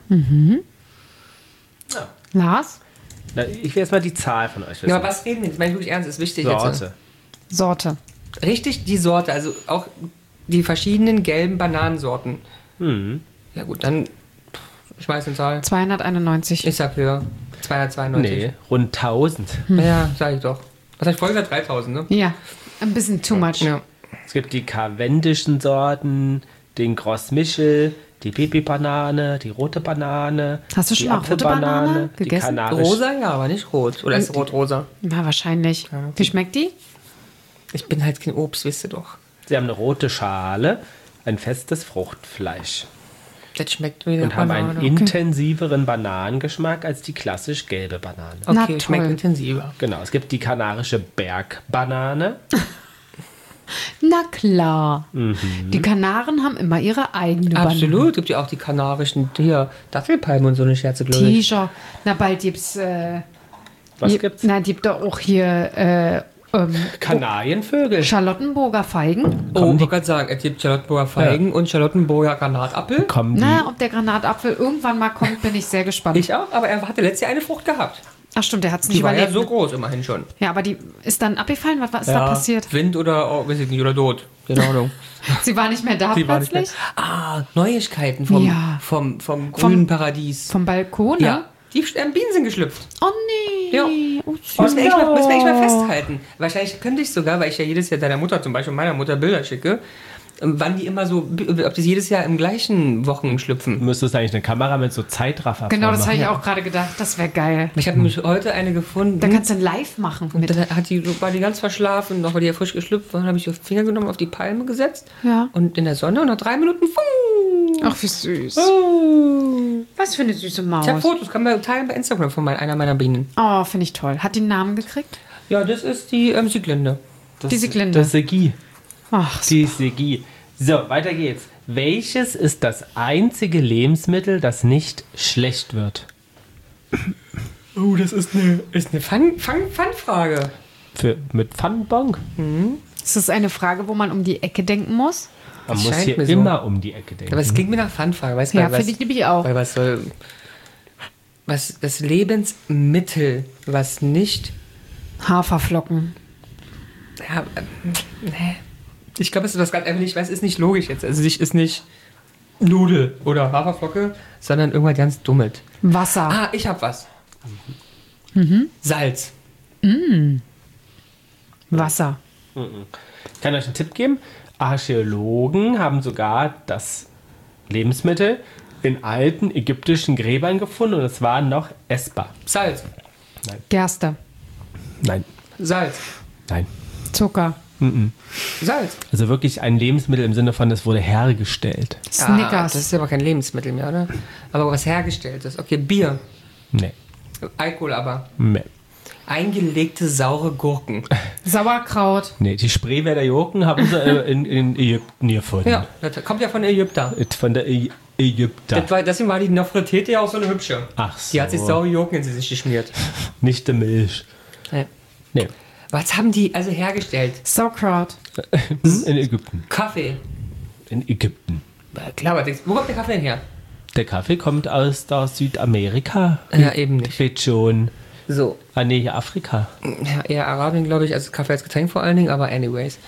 Lars? Na, ich will jetzt mal die Zahl von euch wissen. Ja, aber was reden wir? Das meine ich wirklich ernst, ist wichtig jetzt. Sorte. Sorte. Richtig die Sorte, also auch die verschiedenen gelben Bananensorten. Hm. Ja gut, dann ich weiß eine Zahl. zweihunderteinundneunzig. Ich sag höher. zweihundertzweiundneunzig. Nee, rund tausend. Ja, sag ich doch. Was habe ich vorhin gesagt? dreitausend, ne? Ja, ein bisschen too much. Ja. Es gibt die Cavendischen Sorten, den Gros Michel, die Pipi-Banane, die rote Banane. Hast du die schon mal rote Apfelbanane, Banane die gegessen? kanarische. Rosa, ja, aber nicht rot. Oder ist rot-rosa? Na, wahrscheinlich. Wie schmeckt die? Ich bin halt kein Obst, wisst ihr doch. Sie haben eine rote Schale, ein festes Fruchtfleisch Das schmeckt wie eine und haben einen Banane. intensiveren Bananengeschmack als die klassisch gelbe Banane. Na, Okay, schmeckt toll. intensiver. Genau, es gibt die kanarische Bergbanane. Na klar. Die Kanaren haben immer ihre eigene Absolut, gibt ja auch die kanarischen hier Dattelpalmen und so eine Scherze, glaube ich. T-Shirt. Na, bald gibt's. Äh, Was hier- gibt's? Na, gibt doch auch hier äh, ähm, Kanarienvögel. Charlottenburger Feigen. Oh, ich wollte gerade sagen, es gibt Charlottenburger Feigen und Charlottenburger Granatapfel. Kommen die Na, ob der Granatapfel irgendwann mal kommt, bin ich sehr gespannt. Ich auch, aber er hatte letztes Jahr eine Frucht gehabt. Ach stimmt, der hat's Die nicht war ja überlebt. so groß, immerhin schon. Ja, aber die ist dann abgefallen. Was, was ist da passiert? Wind oder, oh, weiß ich nicht, oder tot. Keine Ahnung. Sie war nicht mehr da Die war nicht plötzlich? mehr. Ah, Neuigkeiten vom, Ja. vom, vom grünen Paradies. Vom Balkon, ne? Ja, die ähm, Bienen sind geschlüpft. Oh nee. Ja. Oh, süß. Müssen wir, echt mal, müssen wir echt mal festhalten. Wahrscheinlich könnte ich sogar, weil ich ja jedes Jahr deiner Mutter zum Beispiel, meiner Mutter Bilder schicke, ähm, wann die immer so, ob die jedes Jahr im gleichen Wochen schlüpfen. müsstest eigentlich eine Kamera mit so Zeitraffer Genau, das habe vormachen. ich auch gerade gedacht. Das wäre geil. Ich habe nämlich heute eine gefunden. Da kannst du live machen. und Mit. dann hat die, war die ganz verschlafen, noch weil die ja frisch geschlüpft war, habe ich die Finger genommen, auf die Palme gesetzt Ja. und in der Sonne und nach drei Minuten, fuh, Ach, wie süß. fuh. Was für eine süße Maus. Ich habe Fotos, kann man teilen bei Instagram von mein, einer meiner Bienen. Oh, finde ich toll. Hat die einen Namen gekriegt? Ja, das ist die ähm, Sieglinde. Das, Die Sieglinde. Das Segi. Ach, Die Segi. So, weiter geht's. Welches ist das einzige Lebensmittel, das nicht schlecht wird? Oh, das ist eine, ist eine Fun, Fun, Fun-Frage. Für, mit Pfannenbon? Ist das eine Frage, wo man um die Ecke denken muss? Man Das muss scheint hier mir so. immer um die Ecke denken. Aber es klingt mir nach Fun-Frage. Weißt du, Ja, weil was- finde ich nämlich auch. Weil was soll. Was, das Lebensmittel, was nicht. Haferflocken. Ja, äh, nee. Ich glaube, es ist was ganz einfach nicht, weil es ist nicht logisch jetzt. Also, es ist nicht Nudel oder Haferflocke, sondern irgendwas ganz Dummes. Wasser. Ah, ich hab was. Salz. Wasser. Ich kann euch einen Tipp geben. Archäologen haben sogar das Lebensmittel in alten ägyptischen Gräbern gefunden und es war noch essbar. Salz. Gerste. Nein, Salz. nein. Zucker. Salz. Also wirklich ein Lebensmittel im Sinne von, es wurde hergestellt. Ah, Snickers. das ist aber kein Lebensmittel mehr, oder? Aber was hergestelltes. Okay, Bier. Nee, Alkohol aber. nee. Eingelegte saure Gurken. Sauerkraut. Nee, die Spreewälder Gurken haben sie äh, in, in Ägypten gefunden. Ja, das kommt ja von Ägypter. Von der Ä Ägypter. Das war, deswegen war die Nofretete ja auch so eine hübsche. Ach so. Die hat sich saure Gurken in sich geschmiert. Nicht die Milch. Ja. Nee, Was haben die also hergestellt? Sauerkraut. in Ägypten. Kaffee. In Ägypten. Klar, aber denkst, wo kommt der Kaffee denn her? Der Kaffee kommt aus der Südamerika. Ja, eben nicht. Bitte schon. So. Ah, nee, Afrika. Ja, eher Arabien, glaube ich, also Kaffee als Getränk vor allen Dingen, aber anyways.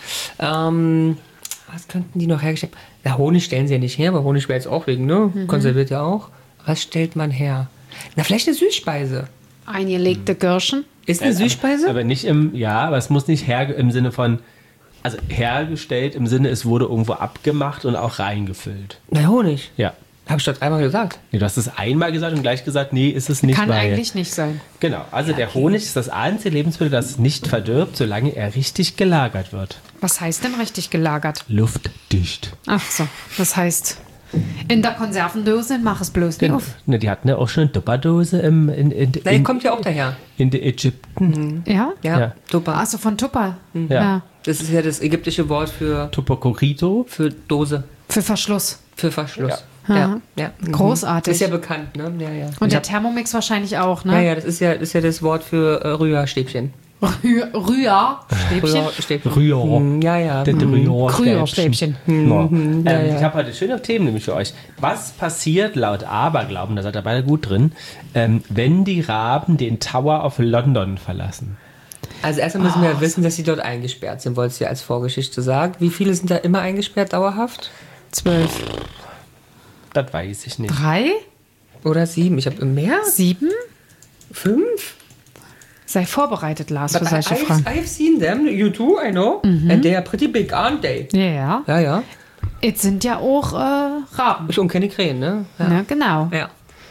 Ähm, was könnten die noch hergestellt? Na, Honig stellen sie ja nicht her, weil Honig wäre jetzt auch wegen, ne? Konserviert ja auch. Was stellt man her? Na, vielleicht eine Süßspeise. Eingelegte Gürschen. Ist eine Süßspeise? Aber nicht im, ja, aber es muss nicht her im Sinne von, also hergestellt im Sinne, es wurde irgendwo abgemacht und auch reingefüllt. Na, Honig. Ja. Habe ich doch dreimal gesagt. Nee, du hast es einmal gesagt und gleich gesagt, nee, ist es nicht. Kann weil, eigentlich nicht sein. Genau, also der Honig ist das einzige Lebensmittel, das nicht verdirbt, solange er richtig gelagert wird. Was heißt denn richtig gelagert? Luftdicht. Ach so, das heißt, in der Konservendose mach es bloß nicht auf. Ne, die hatten ja auch schon eine Tupperdose im, in, in, Na, die in, kommt ja auch daher. in der Ägypten. Ja? Ja, Ja. Tupper. Achso, von Tupper. Ja. Das ist ja das ägyptische Wort für, Tuppercorito. für Dose, Für Verschluss. für Verschluss. Ja. Ja. Ja. Mhm. Großartig. Ist ja bekannt, ne? Ja, ja. Und Ich der hab- Thermomix wahrscheinlich auch, ja, ne? ja, das ist ja, das ist ja das Wort für äh, Rührstäbchen. Rühr, Rühr, Stäbchen. Rührstäbchen. Rühr. Hm, ja, ja. Das Hm. Rührstäbchen. Ja. Ähm, ja, ja. Ich habe heute schöne Themen nämlich für euch. Was passiert laut Aberglauben, da seid ihr beide gut drin, ähm, wenn die Raben den Tower of London verlassen? Also erstmal müssen wir ja wissen, dass sie dort eingesperrt sind, wolltest du ja als Vorgeschichte sagen. Wie viele sind da immer eingesperrt dauerhaft? Zwölf. Das weiß ich nicht. Drei? Oder sieben? Ich habe mehr? Sieben? Fünf? Sei vorbereitet, Lars, für But solche I, Fragen. I've, I've seen them, you too, I know. And they are pretty big, aren't they? Ja, ja. Ja, ja. Jetzt sind ja auch äh, Raben. Ich und keine Krähen, ne? Ja. Ne, genau. ja.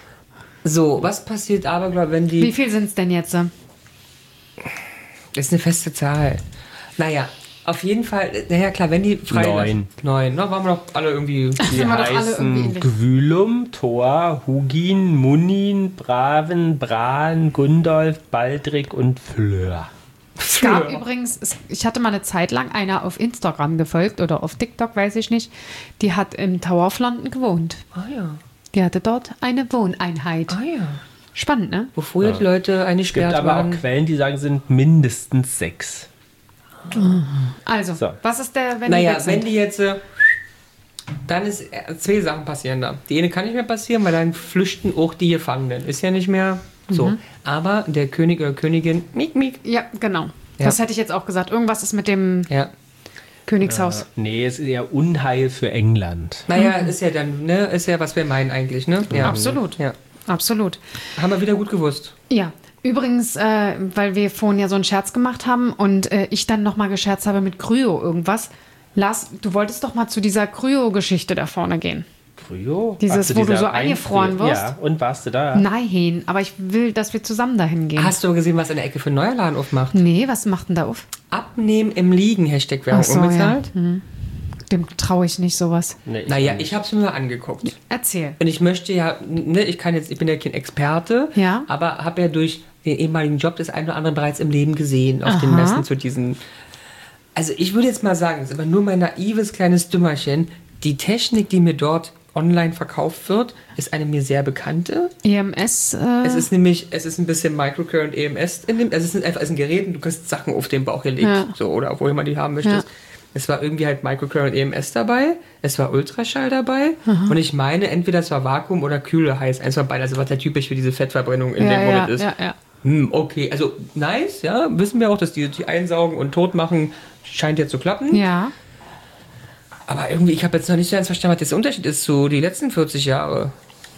So, was passiert aber, glaub, wenn die... Wie viel sind es denn jetzt? Das ist eine feste Zahl. Naja, auf jeden Fall, naja klar, wenn die frei... Neun. Neun. Na, waren wir doch alle irgendwie... Die Sind wir doch alle irgendwie heißen in- Gwylum, Thor, Hugin, Munin, Braven, Bran, Gundolf, Baldric und Fleur. Es gab übrigens, es, ich hatte mal eine Zeit lang einer auf Instagram gefolgt oder auf TikTok, weiß ich nicht. Die hat im Tower of London gewohnt. Ah ja, Die hatte dort eine Wohneinheit. ah ja. Spannend, ne? Wo früher die Leute Es gibt eingesperrt aber waren. auch Quellen, die sagen, sind mindestens sechs. Also, So. was ist der, wenn Naja, die weg wenn sind? die jetzt... äh, Dann ist äh, zwei Sachen passieren da. Die eine kann nicht mehr passieren, weil dann flüchten auch die Gefangenen. Ist ja nicht mehr so. Aber der König oder Königin... Miek, miek. Ja, genau. Ja. Das hätte ich jetzt auch gesagt. Irgendwas ist mit dem Ja. Königshaus. Nee, es ist eher Unheil für England. Naja, ist ja dann, ne? Ist ja, was wir meinen eigentlich, ne? Ja. Absolut. Ja. Absolut. Haben wir wieder gut gewusst. Ja, übrigens, äh, weil wir vorhin ja so einen Scherz gemacht haben und äh, ich dann nochmal gescherzt habe mit Kryo irgendwas. Lars, du wolltest doch mal zu dieser Kryo-Geschichte da vorne gehen. Kryo? Dieses, Warst wo du dieser so eingefroren Einfrier- wirst? Ja, und warst du da? Nein, aber ich will, dass wir zusammen dahin gehen. Hast du gesehen, was in der Ecke für ein neuer Laden aufmacht? Nee, was macht denn da auf? Abnehmen im Liegen, Hashtag Werbung Ach so, unbezahlt. ja. Hm. Dem traue ich nicht sowas. Nee, Naja, auch ich habe es mir mal angeguckt. Erzähl. Und ich möchte ja, ne, ich kann jetzt, ich bin ja kein Experte, Ja. aber habe ja durch den ehemaligen Job das eine oder andere bereits im Leben gesehen, auf den Aha. Messen zu diesen. Also ich würde jetzt mal sagen, das ist aber nur mein naives kleines Dümmerchen, die Technik, die mir dort online verkauft wird, ist eine mir sehr bekannte. E M S. Äh, Es ist nämlich, es ist ein bisschen Microcurrent E M S in dem, also es ist einfach es ist ein Gerät und du kannst Sachen auf den Bauch gelegt, Ja. so, oder wo immer die haben möchtest. Ja. Es war irgendwie halt Microcurrent E M S dabei, es war Ultraschall dabei und ich meine, entweder es war Vakuum oder Kühle heiß, eins von beiden, also was ja typisch für diese Fettverbrennung in ja, dem ja, Moment ist. ja, ja. Hm, okay, also nice, ja, wissen wir auch, dass die, die einsaugen und tot machen, scheint ja zu klappen. Ja. Aber irgendwie, ich habe jetzt noch nicht so ganz verstanden, was jetzt der Unterschied ist zu die letzten vierzig Jahre.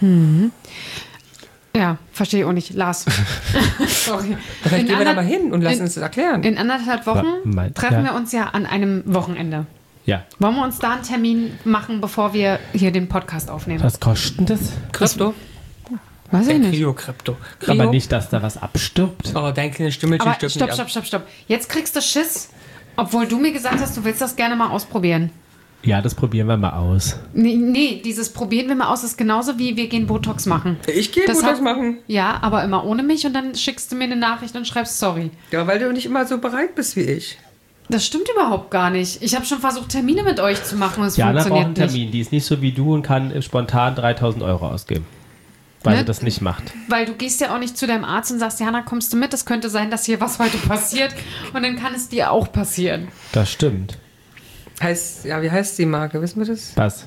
Ja, verstehe ich auch nicht. Lars. Sorry. Vielleicht In gehen wir da ander- mal hin und lassen in- uns das erklären. In anderthalb Wochen Wa- mein- treffen ja. wir uns ja an einem Wochenende. Ja. Wollen wir uns da einen Termin machen, bevor wir hier den Podcast aufnehmen? Was kostet denn das? Krypto? Weiß ich nicht. Krypto. Aber nicht, dass da was abstirbt. Oh, dein kleines Stimmelchen Aber stirbt stopp, nicht stopp, ab. stopp, stopp. Jetzt kriegst du Schiss, obwohl du mir gesagt hast, du willst das gerne mal ausprobieren. Ja, das probieren wir mal aus. Nee, nee, dieses probieren wir mal aus ist genauso wie wir gehen Botox machen. Ich gehe Das Botox hat- machen. Ja, aber immer ohne mich und dann schickst du mir eine Nachricht und schreibst sorry. Ja, weil du nicht immer so bereit bist wie ich. Das stimmt überhaupt gar nicht. Ich habe schon versucht, Termine mit euch zu machen und es Jana braucht einen funktioniert nicht. Termin. Die ist nicht so wie du und kann spontan dreitausend Euro ausgeben. Weil Ne? sie das nicht macht. Weil du gehst ja auch nicht zu deinem Arzt und sagst, Jana, kommst du mit? Es könnte sein, dass hier was heute passiert und dann kann es dir auch passieren. Das stimmt. Heißt, ja, wie heißt die Marke? Wissen wir das? Was?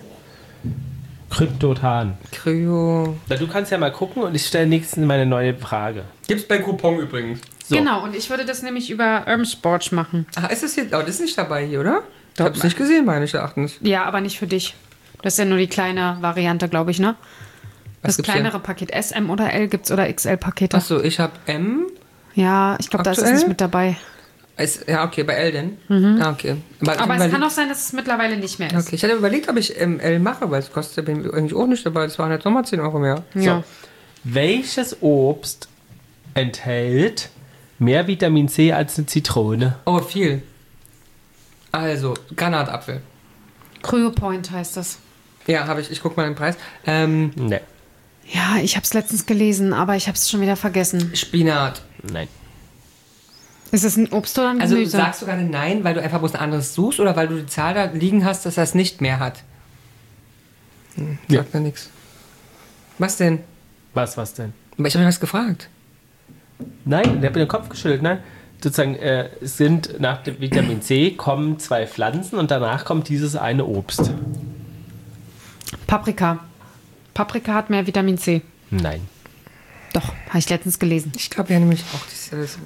Kryptotan. Kryo. Na, du kannst ja mal gucken und ich stelle nächstens meine neue Frage. Gibt's bei Coupon übrigens. So. Genau, und ich würde das nämlich über Urban Sports machen. Ah, ist das hier? Oh, das ist nicht dabei hier, oder? Ich Doch. hab's nicht gesehen, meines Erachtens. Ja, aber nicht für dich. Das ist ja nur die kleine Variante, glaube ich, ne? Was Das gibt's kleinere hier? Paket S, M oder L gibt's oder X L-Pakete. Achso, ich hab M. Ja, ich glaube, da ist es Aktuell? nicht mit dabei. Ist, ja, okay, bei L denn? Ah, okay. Aber, ich Aber hab es kann überlegt- auch sein, dass es mittlerweile nicht mehr ist. Okay, ich hatte überlegt, ob ich M L mache, weil es kostet ja eigentlich auch nicht, aber es waren jetzt nochmal zehn Euro mehr. Ja. Welches Obst enthält mehr Vitamin C als eine Zitrone? Oh, viel. Also, Granatapfel. Cryo Point heißt das. Ja, habe ich. Ich guck mal den Preis. Ähm, Ne. Ja, ich habe es letztens gelesen, aber ich habe es schon wieder vergessen. Spinat. Nein. Ist es ein Obst oder ein Also Gemüse? sagst du gerade nein, weil du einfach bloß ein anderes suchst oder weil du die Zahl da liegen hast, dass das nicht mehr hat? Hm, Ja. sagt mir nichts. Was denn? Was, was denn? Aber ich habe mich was gefragt. Nein, der hat mir den Kopf geschüttelt. Nein. Sozusagen, äh, es sind nach dem Vitamin C kommen zwei Pflanzen und danach kommt dieses eine Obst. Paprika. Paprika hat mehr Vitamin C. Nein. Doch, habe ich letztens gelesen. Ich glaube ja nämlich auch, das ist ja das.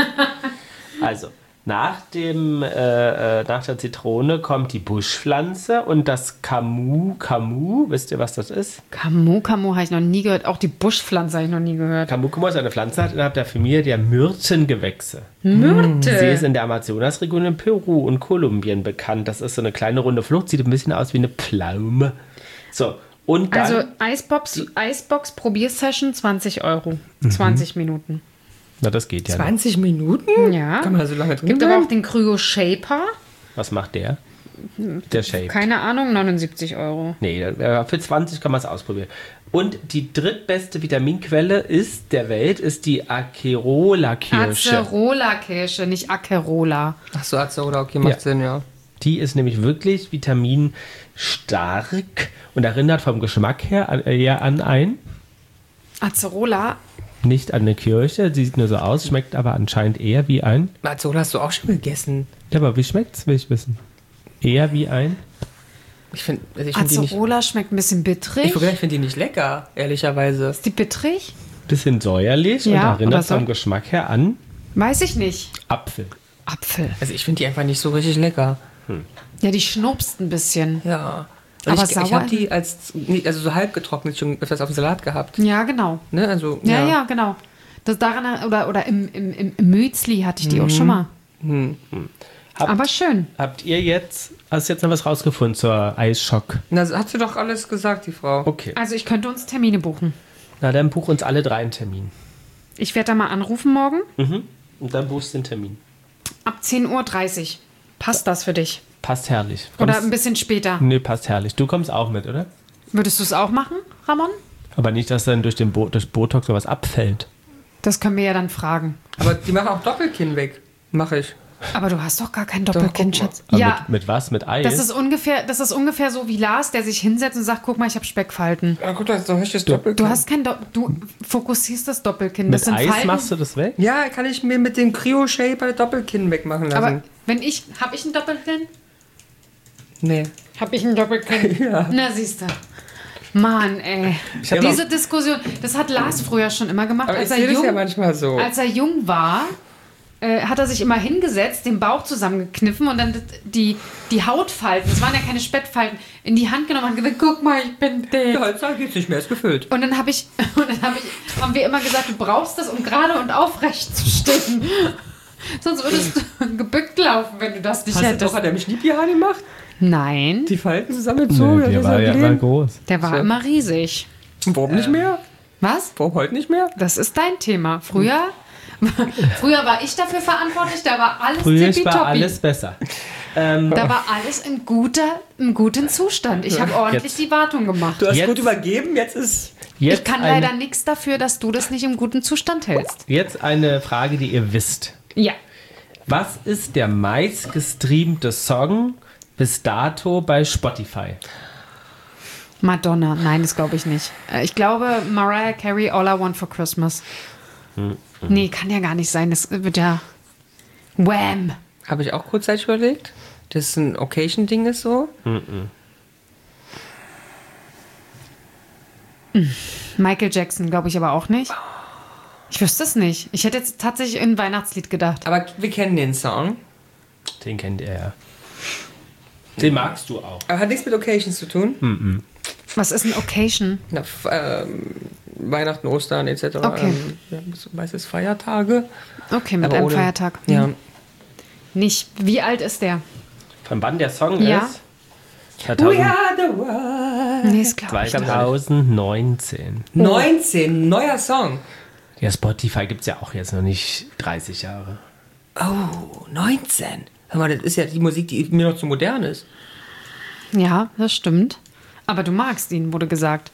Also, nach, dem, äh, äh, nach der Zitrone kommt die Buschpflanze und das Camus. Camus, wisst ihr, was das ist? Camus, Camus habe ich noch nie gehört. Auch die Buschpflanze habe ich noch nie gehört. Camus Camus ist eine Pflanze hat innerhalb der Familie der Myrtengewächse. Myrte. Sie ist in der Amazonasregion in Peru und Kolumbien bekannt. Das ist so eine kleine runde Frucht, sieht ein bisschen aus wie eine Pflaume. So, und dann... Also Icebox, Icebox Probiersession zwanzig Euro. zwanzig Minuten. na, das geht ja. noch. zwanzig Minuten? Ja. Kann man da so lange drin Gibt aber bleiben? auch den Cryo Shaper. Was macht der? Der Shape. Keine Ahnung, neunundsiebzig Euro. Nee, äh, für zwanzig kann man es ausprobieren. Und die drittbeste Vitaminquelle ist der Welt ist die Acerola-Kirsche. Acerola-Kirsche, nicht Acerola. Ach so, Acerola, okay, macht Ja. Sinn, ja. Die ist nämlich wirklich vitaminstark und erinnert vom Geschmack her an- eher an ein, Acerola, nicht an eine Kirsche, sie sieht nur so aus, schmeckt aber anscheinend eher wie ein. Acerola hast du auch schon gegessen. Ja, aber wie schmeckt's, will ich wissen. Eher wie ein. Ich finde also ich find die nicht. Acerola schmeckt ein bisschen bittrig. Ich finde die nicht lecker, ehrlicherweise. Ist die bittrig? Bisschen säuerlich Ja, und oder erinnert so. vom Geschmack her an Weiß ich nicht. Apfel. Apfel. Also ich finde die einfach nicht so richtig lecker. Ja, die schnupst ein bisschen. Ja. Und Aber ich, ich sauer? habe die als, nee, also so halb getrocknet schon öfters auf dem Salat gehabt. Ja, genau. Ne, also, Ja, ja, genau. Das daran, oder, oder im, im, im im Müsli hatte ich die auch schon mal. Habt, Aber schön. habt ihr jetzt, hast du jetzt noch was rausgefunden zur Eisschock? Na, das hat sie doch alles gesagt, die Frau. Okay. Also ich könnte uns Termine buchen. Na, dann buch uns alle drei einen Termin. Ich werde da mal anrufen morgen. Mhm. Und dann buchst du den Termin. Ab zehn Uhr dreißig. Passt das für dich? Passt herrlich. Oder Kommst- ein bisschen später. Nee, passt herrlich. Du kommst auch mit, oder? Würdest du es auch machen, Ramon? Aber nicht, dass dann durch, den Bo durch Botox sowas abfällt. Das können wir ja dann fragen. Aber die machen auch Doppelkinn weg. Mache ich. Aber du hast doch gar kein Doppelkinn, guck mal. Schatz. Aber Ja, Mit, mit was? Mit Eis? das ist, ungefähr, das ist ungefähr so wie Lars, der sich hinsetzt und sagt, guck mal, ich habe Speckfalten. Ja, guck, das ist doch echtes Doppelkinn. Du hast kein Do Du fokussierst das Doppelkinn. Das mit sind Eis Falten. machst du das weg? Ja, kann ich mir mit dem Cryo-Shaper Doppelkinn wegmachen lassen. Aber wenn ich... Habe ich ein Doppelkinn? nee. Habe ich ein Doppelkinn? Ja. Na, siehst du. Mann, ey. hab Diese noch- Diskussion, das hat Lars früher schon immer gemacht. Aber ich als, er sehe das jung, ja manchmal so. als er jung war, äh, hat er sich immer hingesetzt, den Bauch zusammengekniffen und dann die, die Hautfalten, das waren ja keine Speckfalten, in die Hand genommen und gesagt, guck mal, ich bin dick. Ja, jetzt geht's nicht mehr, ist gefüllt. Und dann habe ich, und dann hab ich, haben wir immer gesagt, du brauchst das, um gerade und aufrecht zu stehen. Sonst würdest du gebückt laufen, wenn du das nicht Hast du hättest. doch, hat er mich Schniepjahr gemacht? Nein, Die Falten zusammengezogen? Nee, das der ist war ja Problem. immer groß. der war So. immer riesig. Und warum nicht mehr? Was? Warum heute nicht mehr? Das ist dein Thema. Früher, früher war ich dafür verantwortlich, da war alles Früher war tippitoppi. alles besser. Ähm, Da war alles in, guter, im guten Zustand. Ich habe ordentlich Jetzt. die Wartung gemacht. Du hast Jetzt- gut übergeben, jetzt ist... jetzt Ich kann ein- leider nichts dafür, dass du das nicht im guten Zustand hältst. Jetzt eine Frage, die ihr wisst. Ja. Was ist der meistgestreamte Song bis dato bei Spotify? Madonna. Nein, das glaube ich nicht. Äh, Ich glaube Mariah Carey, All I Want for Christmas. Nee, kann ja gar nicht sein. Das wird ja... Wham! Habe ich auch kurzzeitig überlegt. Das ist ein Occasion-Ding ist so. Michael Jackson glaube ich aber auch nicht. Ich wüsste es nicht. Ich hätte jetzt tatsächlich in ein Weihnachtslied gedacht. Aber wir kennen den Song. Den kennt ihr ja. Den magst du auch. Aber hat nichts mit Occasions zu tun. Was ist ein Occasion? Na, f- ähm, Weihnachten, Ostern et cetera. Okay. Ähm, ja, so meistens Feiertage. Okay, mit Aber einem ohne- Feiertag. Ja. Hm. Nicht. Wie alt ist der? Von wann der Song Ja. ist? zweitausend, the world. Nee, ist klar. zweitausendneunzehn. neunzehn, neuer Song. Ja, Spotify gibt es ja auch jetzt noch nicht dreißig Jahre. Oh, neunzehn. Hör mal, das ist ja die Musik, die mir noch zu modern ist. Ja, das stimmt. Aber du magst ihn, wurde gesagt.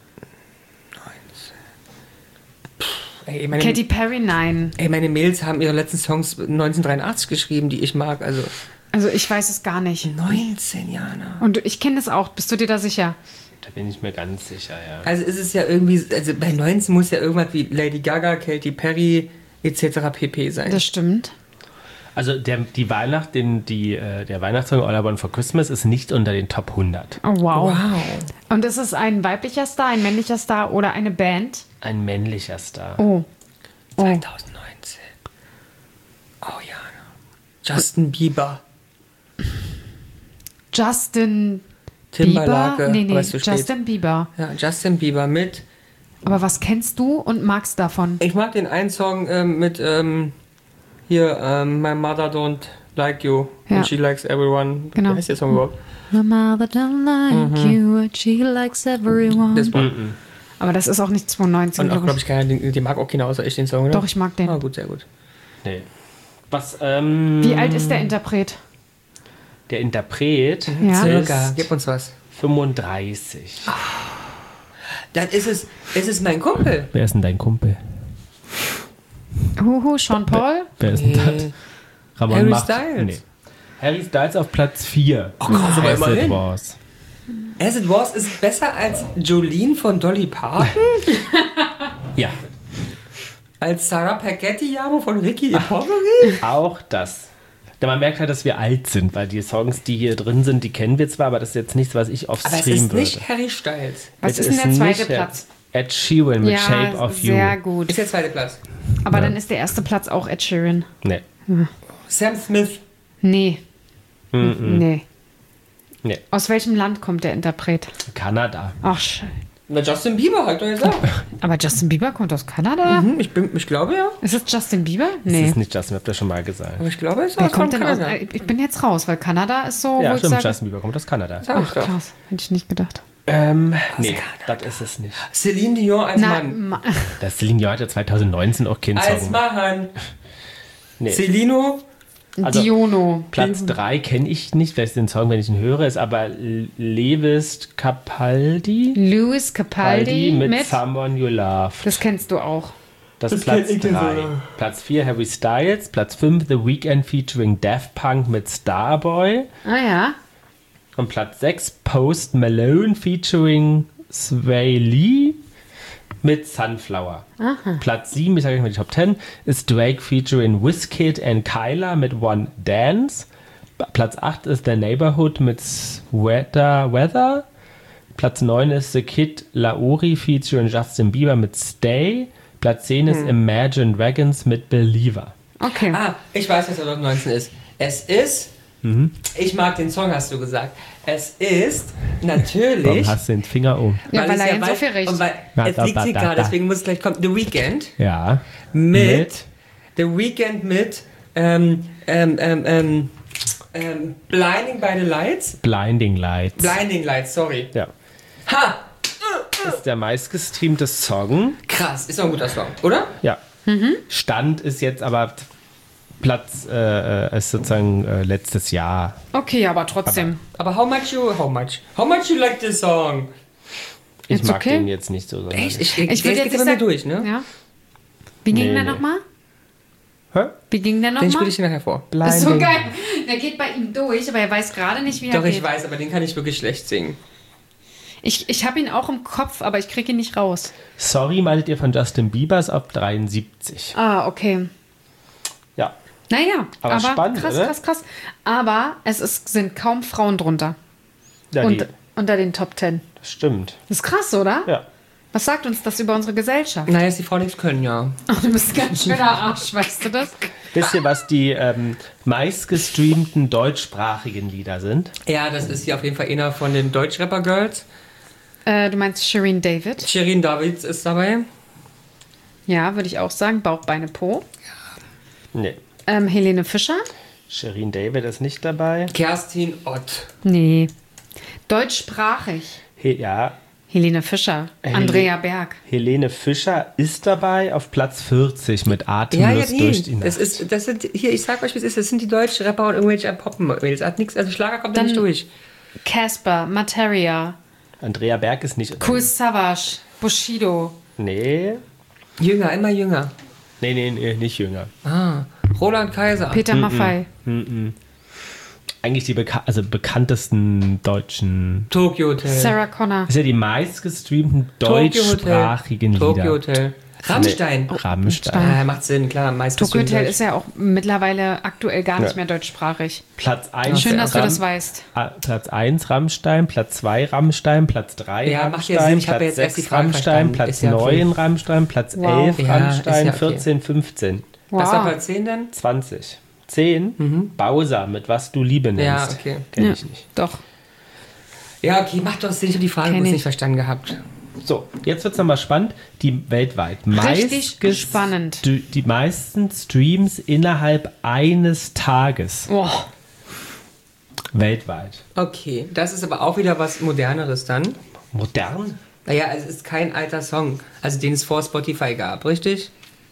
Ey, meine, Katy Perry, nein. ey, meine Mails haben ihre letzten Songs neunzehnhundertdreiundachtzig geschrieben, die ich mag. Also Also ich weiß es gar nicht. neunzehn Jahre. Und ich kenne es auch. Bist du dir da sicher? Da bin ich mir ganz sicher, ja. Also ist es ja irgendwie, also bei neunzehn muss ja irgendwas wie Lady Gaga, Katy Perry et cetera pp. sein. Das stimmt. Also der, die Weihnacht, den, die, äh, der Weihnachtssong All I Want for Christmas ist nicht unter den Top hundert. Oh, wow. Wow. Und ist es ein weiblicher Star, ein männlicher Star oder eine Band? Ein männlicher Star. Oh. Oh. zweitausendneunzehn. Oh ja. Justin Bieber. Justin Timberlake. Bieber? Nee, nee, weißt du, steht. Justin Bieber. Ja, Justin Bieber mit. Aber was kennst du und magst davon? Ich mag den einen Song ähm, mit ähm, hier ähm, My Mother Don't Like You Ja. and She Likes Everyone. Genau. Wie heißt der Song überhaupt? My mother don't like you, and she likes everyone. Das war. Aber das ist auch nicht zweitausendneunzehn, Und auch, glaube glaube ich. ich, keiner, den, den mag auch keiner außer ich den Song, oder? Doch, ich mag den. Ah, gut, sehr gut. Nee. Was, ähm, Wie alt ist der Interpret? der Interpret? Ja. Circa, Ist gib uns was. fünfunddreißig. Dann ist es, es ist mein Kumpel. Wer ist denn dein Kumpel? Huhu, Sean Paul? Wer ist denn das? Nee. Ramon Harry macht- Styles. Nee. Harry Styles auf Platz vier. Oh, krass, aber immerhin. Wars. As It Was ist besser als Jolene von Dolly Parton, Ja, als Sarah Paquette-Jamo von Ricky Poveri. auch das. Da man merkt halt, dass wir alt sind, weil die Songs, die hier drin sind, die kennen wir zwar, aber das ist jetzt nichts, was ich aufs Aber es Stream ist würde. nicht Harry Styles. Was Es ist denn der zweite nicht Platz? Ed Sheeran mit Shape of You. sehr gut. Ist der zweite Platz. Aber dann ist der erste Platz auch Ed Sheeran. Nee. Sam Smith. Nee. Nee. Nee. Aus welchem Land kommt der Interpret? Kanada. Ach, schön. Na, Justin Bieber, halt doch gesagt. Aber Justin Bieber kommt aus Kanada? Hm, ich, bin, ich glaube ja. Ist es Justin Bieber? Das Nee. ist nicht Justin, habt ihr schon mal gesagt. Aber ich glaube, es ist Wer aus von kommt denn aus? Kanada. Ich bin jetzt raus, weil Kanada ist so, Ja, wo ich stimmt, sage... Justin Bieber kommt aus Kanada. Sag ich Ach, doch. krass. Hätte ich nicht gedacht. Ähm, nee, das ist es nicht. Celine Dion als Na, Mann. Ma Das Celine Dion hat ja zweitausendneunzehn auch keinen Als Song. Mann. Nee. Celino. Also- Diono. Platz drei kenne ich nicht, vielleicht den Song, wenn ich ihn höre, ist aber L- Lewis Capaldi. Louis Capaldi mit, mit... Someone You Love. Das kennst du auch. Das ist Das Platz kenn ich ja drei. so. Platz vier Harry Styles. Platz fünf The Weeknd featuring Daft Punk mit Starboy. Ah ja. Und Platz sechs Post Malone featuring Sway Lee mit Sunflower. Platz sieben, ich sage euch mal die Top zehn, ist Drake featuring Wizkid and Kyla mit One Dance. Platz acht ist The Neighborhood mit Sweater Weather. Platz neun ist The Kid Laroi featuring Justin Bieber mit Stay. Platz zehn ist Imagine Dragons mit Believer. Okay. Ah, ich weiß, was Top neunzehn ist. Es ist, ich mag den Song, hast du gesagt. Es ist natürlich... Warum hast du den Finger um? Ja, weil es er in so weiß- viel recht. Und weil Na, es da, liegt da, hier da, gerade, da. deswegen muss es gleich kommen. The Weeknd Ja. mit... The Weeknd mit ähm, ähm, ähm, ähm, ähm, Blinding by the Lights. Blinding Lights. Blinding Lights, sorry. Ja. Ha! Das ist der meistgestreamte Song. Krass, ist doch ein guter Song, oder? Ja. Stand ist jetzt aber Platz, äh, ist sozusagen äh, letztes Jahr. Okay, aber trotzdem. Aber how much you, how much, how much you like this song? Ich Ist mag okay. den jetzt nicht so. sondern- Echt? Ich, Ich würde jetzt nicht sagen, durch, ne? Ja. Wie ging Nee, der nee. nochmal? Hä? Wie ging der Den nochmal? spiele ich dir nachher vor. Das ist so Blinding. geil. Der geht bei ihm durch, aber er weiß gerade nicht, wie er Doch, ich geht. weiß, aber den kann ich wirklich schlecht singen. Ich, ich habe ihn auch im Kopf, aber ich kriege ihn nicht raus. Sorry, meintet ihr von Justin Biebers ab dreiundsiebzig. Ah, okay. Ja. Naja, Aber aber, spannend, krass, oder? krass, krass. Aber es ist, sind kaum Frauen drunter. ja Und, die, unter den Top Ten. das stimmt. Das ist krass, oder? Ja. Was sagt uns das über unsere Gesellschaft? Naja, dass die Frauen nichts können, ja. Ach, du bist ein ganz schöner Arsch, weißt du das? Wisst ihr, was die ähm, meistgestreamten deutschsprachigen Lieder sind? Ja, das ist hier auf jeden Fall einer von den Deutschrapper-Girls. Äh, du meinst Shireen David? Shirin David ist dabei. Ja, würde ich auch sagen. Bauch, Beine, Po. Nee. Ähm, Helene Fischer? Shirin David ist nicht dabei. Kerstin Ott. Nee. Deutschsprachig. He ja, Helene Fischer. Helene- Andrea Berg. Helene Fischer ist dabei auf Platz vierzig mit Atemlos durch die Nacht. Das ist, das sind, hier, ich sag euch, wie es ist, das sind die Deutschrapper und irgendwelche Poppen-Mädels. Hat nichts, also Schlager kommt da Dann- nicht durch. Casper, Materia, Andrea Berg ist nicht. Kool Savas, Bushido. Nee. Jünger, immer jünger. Nee, nee, nee, nicht jünger. Ah, Roland Kaiser. Peter Maffay. Eigentlich die beka also bekanntesten deutschen. Tokyo Hotel. Sarah Connor. Das ist ja die meistgestreamten Tokyo Hotel. deutschsprachigen Lieder. Tokyo Hotel. Rammstein. Rammstein. Ah, macht Sinn, klar. Meistens Tokyo Hotel ist ja auch mittlerweile aktuell gar nicht Ja. mehr deutschsprachig. Platz eins. Schön, dass du Ram- das weißt. Ah, Platz eins Rammstein, Platz zwei Rammstein, Platz drei Ja, macht ja Rammstein, Sinn. Ich hab Platz jetzt erst die sechs Frage Rammstein, verstanden. Platz Ist ja neun Rammstein, Platz Wow. elf Ja, Rammstein, ist ja okay. vierzehn, fünfzehn, Was ist Wow. Platz zehn denn? zwanzig. zehn, Bowser mit Was du Liebe nennst. Ja, okay. Kenn Ja, ich nicht. doch. Ja, okay, macht doch Sinn. Ich habe die Frage Kenn bloß ich. nicht verstanden gehabt. So, jetzt wird es nochmal spannend. Die weltweit Richtig meistges- spannend. Du- Die meisten Streams innerhalb eines Tages. Boah. Weltweit. Okay, das ist aber auch wieder was Moderneres dann. Modern? Naja, es ist kein alter Song, also den es vor Spotify gab, richtig?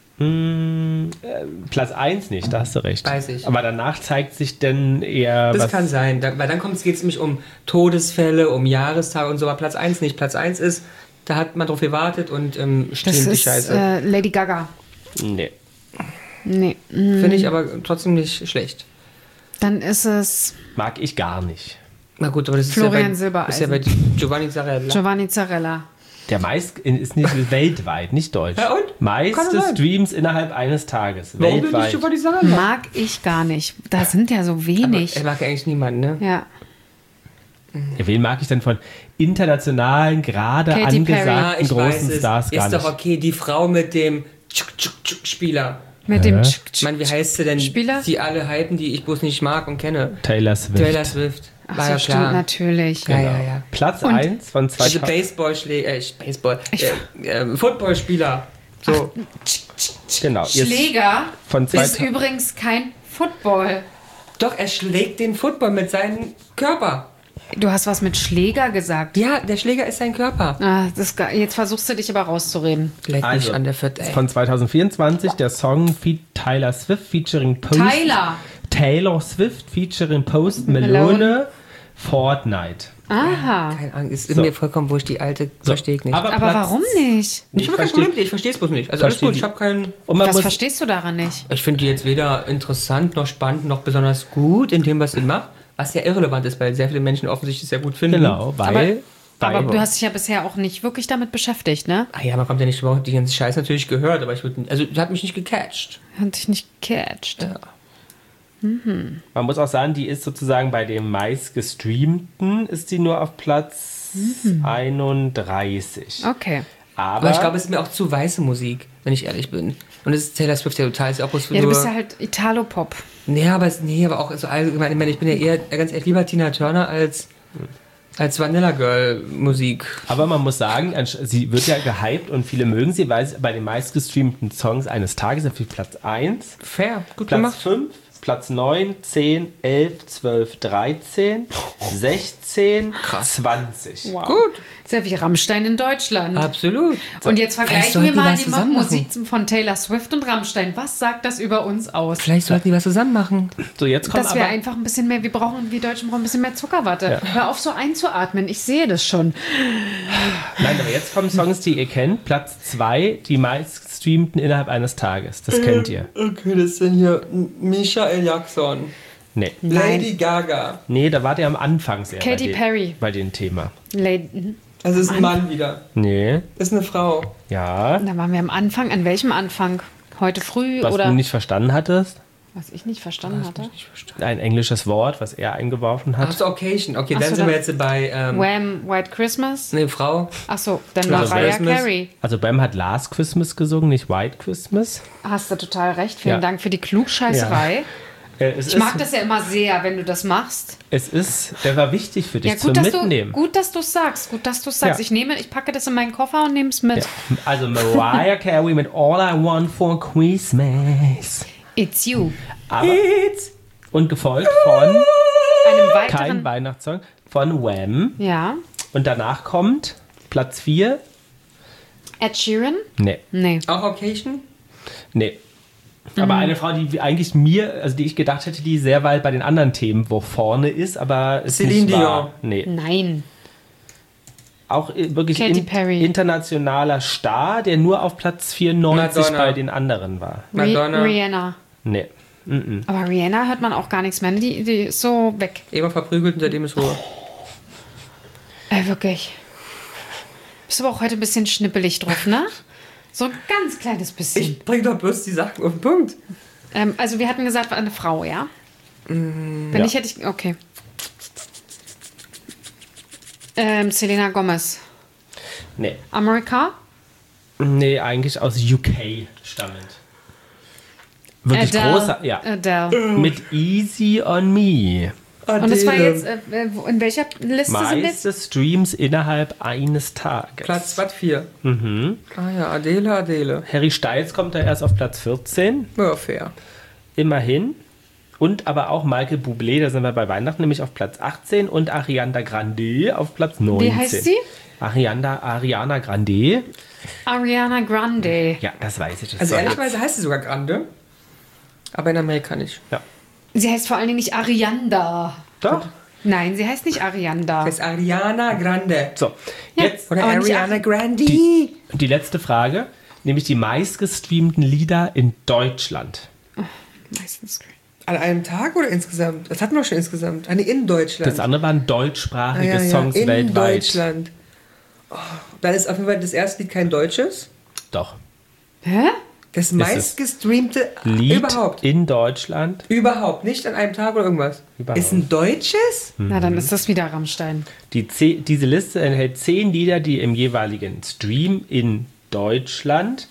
Platz eins nicht, da hast du recht. Weiß ich. Aber danach zeigt sich dann eher. Das was, kann sein, da, weil dann geht es nämlich um Todesfälle, um Jahrestage und so, aber Platz eins nicht. Platz eins ist, da hat man drauf gewartet und ähm, Das streamt die ist Scheiße. äh, Lady Gaga. Nee. Nee. Finde ich aber trotzdem nicht schlecht. Dann ist es Mag ich gar nicht. Na gut, aber das ist Florian ja bei, Silbereisen. ist ja bei Giovanni Zarella. Giovanni Zarella. Der meist ist nicht weltweit, nicht deutsch. Ja, und? Kann Meiste sein. Streams innerhalb eines Tages. Warum denn nicht weltweit. Giovanni Zarella? Mag ich gar nicht. Da sind ja so wenig. Er mag ja eigentlich niemanden, ne? Ja. Ja, wen mag ich denn von internationalen, gerade Katy Perry. Ah, angesagten ich weiß großen es. Stars gar Ist nicht? doch okay, die Frau mit dem Tschuk, Tschuk, Tschuk Spieler. Mit Hä? dem Ich meine, wie heißt sie denn? Spieler? Die alle hypen, die ich bloß nicht mag und kenne. Taylor Swift. Taylor Swift. Ach War so, ja stimmt, klar. natürlich. Ja, ja, ja. Platz eins von Also zweitausend. Baseballschläger, äh, Baseball, äh, äh, Footballspieler. So. Genau. jetzt Schläger Von ist zweitausend. übrigens kein Football. Doch, er schlägt den Football mit seinem Körper. Du hast was mit Schläger gesagt. Ja, der Schläger ist sein Körper. Ah, das, ist gar- jetzt versuchst du dich aber rauszureden. Leck mich Also, an der Viert, ey. Von zwanzig vierundzwanzig der Song Fe Tyler Swift featuring Post. Tyler. Taylor Swift featuring Post Malone. Malone Fortnite. Aha. Keine Ahnung, ist So. mir vollkommen wurscht, die alte verstehe ich nicht. Aber, Aber Platz- warum nicht? ich habe kein verstehe- Problem, ich verstehe es bloß nicht. Also alles Verstehe gut, ich die- habe keinen... Und man Was muss, verstehst du daran nicht? Ich finde die jetzt weder interessant, noch spannend, noch besonders gut in dem, was sie macht. Was ja irrelevant ist, weil sehr viele Menschen offensichtlich sehr gut finden. genau, weil... Aber weil du hast dich ja bisher auch nicht wirklich damit beschäftigt, ne? Ah ja, man kommt ja nicht drauf, die ganze Scheiße natürlich gehört, aber ich würde... Also, das hat mich nicht gecatcht. Hat dich nicht gecatcht. Ja. Man muss auch sagen, die ist sozusagen bei dem meist gestreamten, ist die nur auf Platz einunddreißig. Okay. Aber, Aber ich glaube, es ist mir auch zu weiße Musik, wenn ich ehrlich bin. Und es ist Taylor Swift ja total, ist ja auch bloß für Ja, du nur... bist ja halt Italo-Pop. Nee, aber, es, nee, aber auch so allgemein. Ich meine, ich bin ja eher ganz ehrlich lieber Tina Turner als, als Vanilla Girl Musik. aber man muss sagen, ansch- sie wird ja gehypt und viele mögen sie, weil sie bei den meistgestreamten Songs eines Tages auf Platz eins, Fair, gut Platz gemacht. fünf, Platz neun, zehn, elf, zwölf, dreizehn, sechzehn, zwanzig. Wow. Gut. Ist ja wie Rammstein in Deutschland. Absolut. Und jetzt Vielleicht vergleichen sollten wir die mal was die zusammen machen. Musik von Taylor Swift und Rammstein. Was sagt das über uns aus? Vielleicht sollten die was zusammen machen. So, jetzt kommt Dass wir aber... einfach ein bisschen mehr, wir brauchen, wir Deutschen brauchen ein bisschen mehr Zuckerwatte. Hör auf so einzuatmen, ich sehe das schon. Nein, aber jetzt kommen Songs, die ihr kennt. Platz zwei, die meistgestreamten innerhalb eines Tages. Das kennt ihr. Okay, das sind hier Michael Jackson, Nee. Lady Gaga. Nee, da wart ihr am Anfang sehr Katy bei, den, Perry. bei dem Thema. Lady, Also ist ein Mann wieder. Nee, Ist eine Frau. ja. da waren wir am Anfang. An welchem Anfang? Heute früh Was oder du nicht verstanden hattest, was ich nicht verstanden hatte? ein englisches Wort, was er eingeworfen hat. Ach so, Occasion. Okay, Ach dann so, sind dann- wir jetzt bei ähm, Wham! White Christmas? eine Frau. Achso, dann Last Mariah Christmas. Carey. Also Bam hat Last Christmas gesungen, nicht White Christmas. Hast du total recht. Vielen Ja. Dank für die Klugscheißerei. Äh, es, Ich ist, mag das ja immer sehr, wenn du das machst. es ist, der war wichtig für dich Ja, zum gut, dass du, Mitnehmen. gut, dass du es sagst. Gut, dass du es sagst. Ja. Ich nehme, ich packe das in meinen Koffer und nehme es mit. Ja. Also Mariah Carey mit All I Want for Christmas. It's you. Aber, und gefolgt von Einem kein weiteren. Weihnachtssong von Wham. Ja. Und danach kommt Platz vier. Ed Sheeran? Nee, Nee. Auch Occasion? nee. Mhm. Aber eine Frau, die eigentlich mir, also die ich gedacht hätte, die sehr weit bei den anderen Themen wo vorne ist, aber ist Celine nicht wahr. Dion. Nee. Nein. Auch äh, wirklich Katy in, Perry. internationaler Star, der nur auf Platz vierundneunzig Madonna. bei den anderen war. Madonna. Ri- Rihanna. Nee. Aber Rihanna hört man auch gar nichts mehr. Die, die ist so weg. Immer verprügelt und seitdem ist Ruhe. Äh, wirklich. Bist aber auch heute ein bisschen schnippelig drauf, ne? So ein ganz kleines bisschen. Ich bring doch bloß die Sachen auf den Punkt. Ähm, also wir hatten gesagt, eine Frau, ja? Wenn ja. ich hätte ich. Okay. Ähm, Selena Gomez. Nee. Amerika? Nee, eigentlich aus U K stammend. Wirklich Adele. großer, ja. Adele. Mit Easy on Me. Und das war jetzt, äh, wo- in welcher Liste sind wir jetzt? Meiste Streams innerhalb eines Tages. Platz was vier. Mhm. Ah ja, Adele, Adele. Harry Styles kommt da erst auf Platz vierzehn. Ja, fair. Immerhin. Und aber auch Michael Bublé, da sind wir bei Weihnachten, nämlich auf Platz achtzehn. Und Ariana Grande auf Platz neunzehn. Wie heißt sie? Ariana, Ariana Grande. Ariana Grande. Ja, das weiß ich. Das Also war ehrlicherweise heißt sie sogar Grande. Aber in Amerika nicht. Ja. Sie heißt vor allen Dingen nicht Arianda. Doch. Nein, sie heißt nicht Arianda. Das ist Ariana Grande. So, Ja. jetzt Oder Aber nicht Ariana Ari- Grande. die, die letzte Frage, nämlich die meistgestreamten Lieder in Deutschland. Meistens. An einem Tag oder insgesamt? Das hatten wir schon insgesamt. Ah, nee, in Deutschland. Das andere waren Ah, deutschsprachige ja, ja. Songs in weltweit. Deutschland. Oh, dann ist auf jeden Fall das erste Lied kein deutsches. Doch. Hä? Das meistgestreamte Lied überhaupt. in Deutschland. Überhaupt. Nicht an einem Tag oder irgendwas. Überhaupt. Ist ein deutsches? Na, dann ist das wieder Rammstein. Die ze- diese Liste enthält zehn Lieder, die im jeweiligen Stream in Deutschland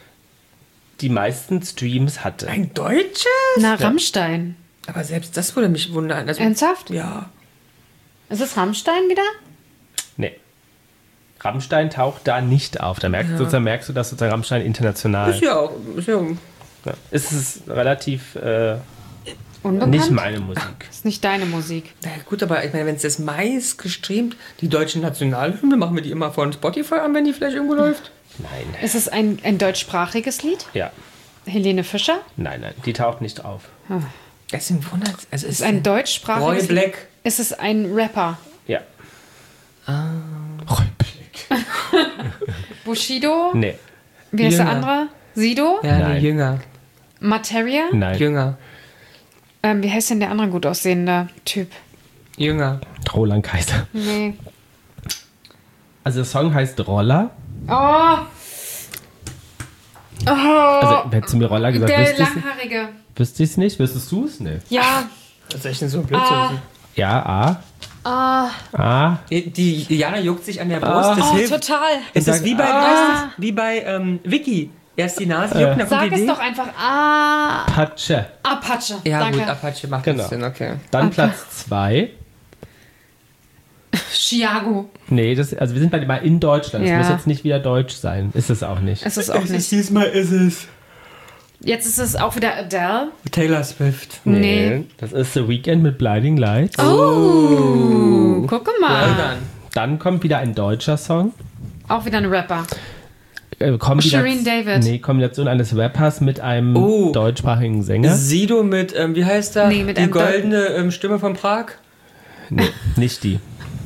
die meisten Streams hatte. Ein deutsches? Na, Rammstein. Aber selbst das würde mich wundern. Also, Ernsthaft? Ja. Ist es Rammstein wieder? Nee. Rammstein taucht da nicht auf. Da merkst, sozusagen merkst du, dass sozusagen Rammstein international Ist ja auch. Ist ja ja. Es ist relativ äh, Unbekannt? nicht meine Musik. Ist nicht deine Musik. Na gut, aber ich meine, wenn es das meist gestreamt, die deutschen Nationalhymne, machen wir die immer von Spotify an, wenn die vielleicht irgendwo läuft? Nein. Ist es ein, ein deutschsprachiges Lied? Ja. Helene Fischer? Nein, nein, die taucht nicht auf. Deswegen wundert es. Also Ist ein Roy deutschsprachiges Lied? Black. Ist es ein Rapper? Ja. Ah. Rückblick. Bushido? Nee. Wie heißt der Jünger. andere? Sido? Ja, Nein. nee, Jünger. Materia? Nein. Jünger. Ähm, wie heißt denn der andere gut aussehende Typ? Jünger. Roland Kaiser. Nee. Also der Song heißt Roller. Oh! Oh! Also hättest du mir Roller gesagt, der wüsste ich es Langhaarige. wüsste ich's nicht? Wüsstest du es? Nee. Ja. Was soll ich denn so blöd Ah. sein? Ja, A. Ah. A. Die, die Jana juckt sich an der Brust. Ah. Das Oh, hilft. total. Es ist wie bei, Ah. wie, heißt das? wie bei ähm, Vicky. Erst die Nase juckt, dann kommt Sag die es Idee. doch einfach. Ah. Patsche. Apache. Ja, Danke. gut, Apache macht Genau. das Sinn, okay. Dann Okay. Platz zwei. Chiago. Nee, das, also wir sind bei mal in Deutschland. Es Ja. muss jetzt nicht wieder deutsch sein. Ist es auch nicht. Es ist auch nicht. Diesmal ist es Jetzt ist es auch wieder Adele. Taylor Swift. Nee. Das ist The Weeknd mit Blinding Lights. Oh. Gucke Well mal. done. Dann kommt wieder ein deutscher Song. Auch wieder ein Rapper. Äh, Kombination, Shireen David. Nee, Kombination eines Rappers mit einem Oh. deutschsprachigen Sänger. Sido mit, ähm, wie heißt er? Nee, mit die einem goldene ähm, Stimme von Prag? Nee, nicht die.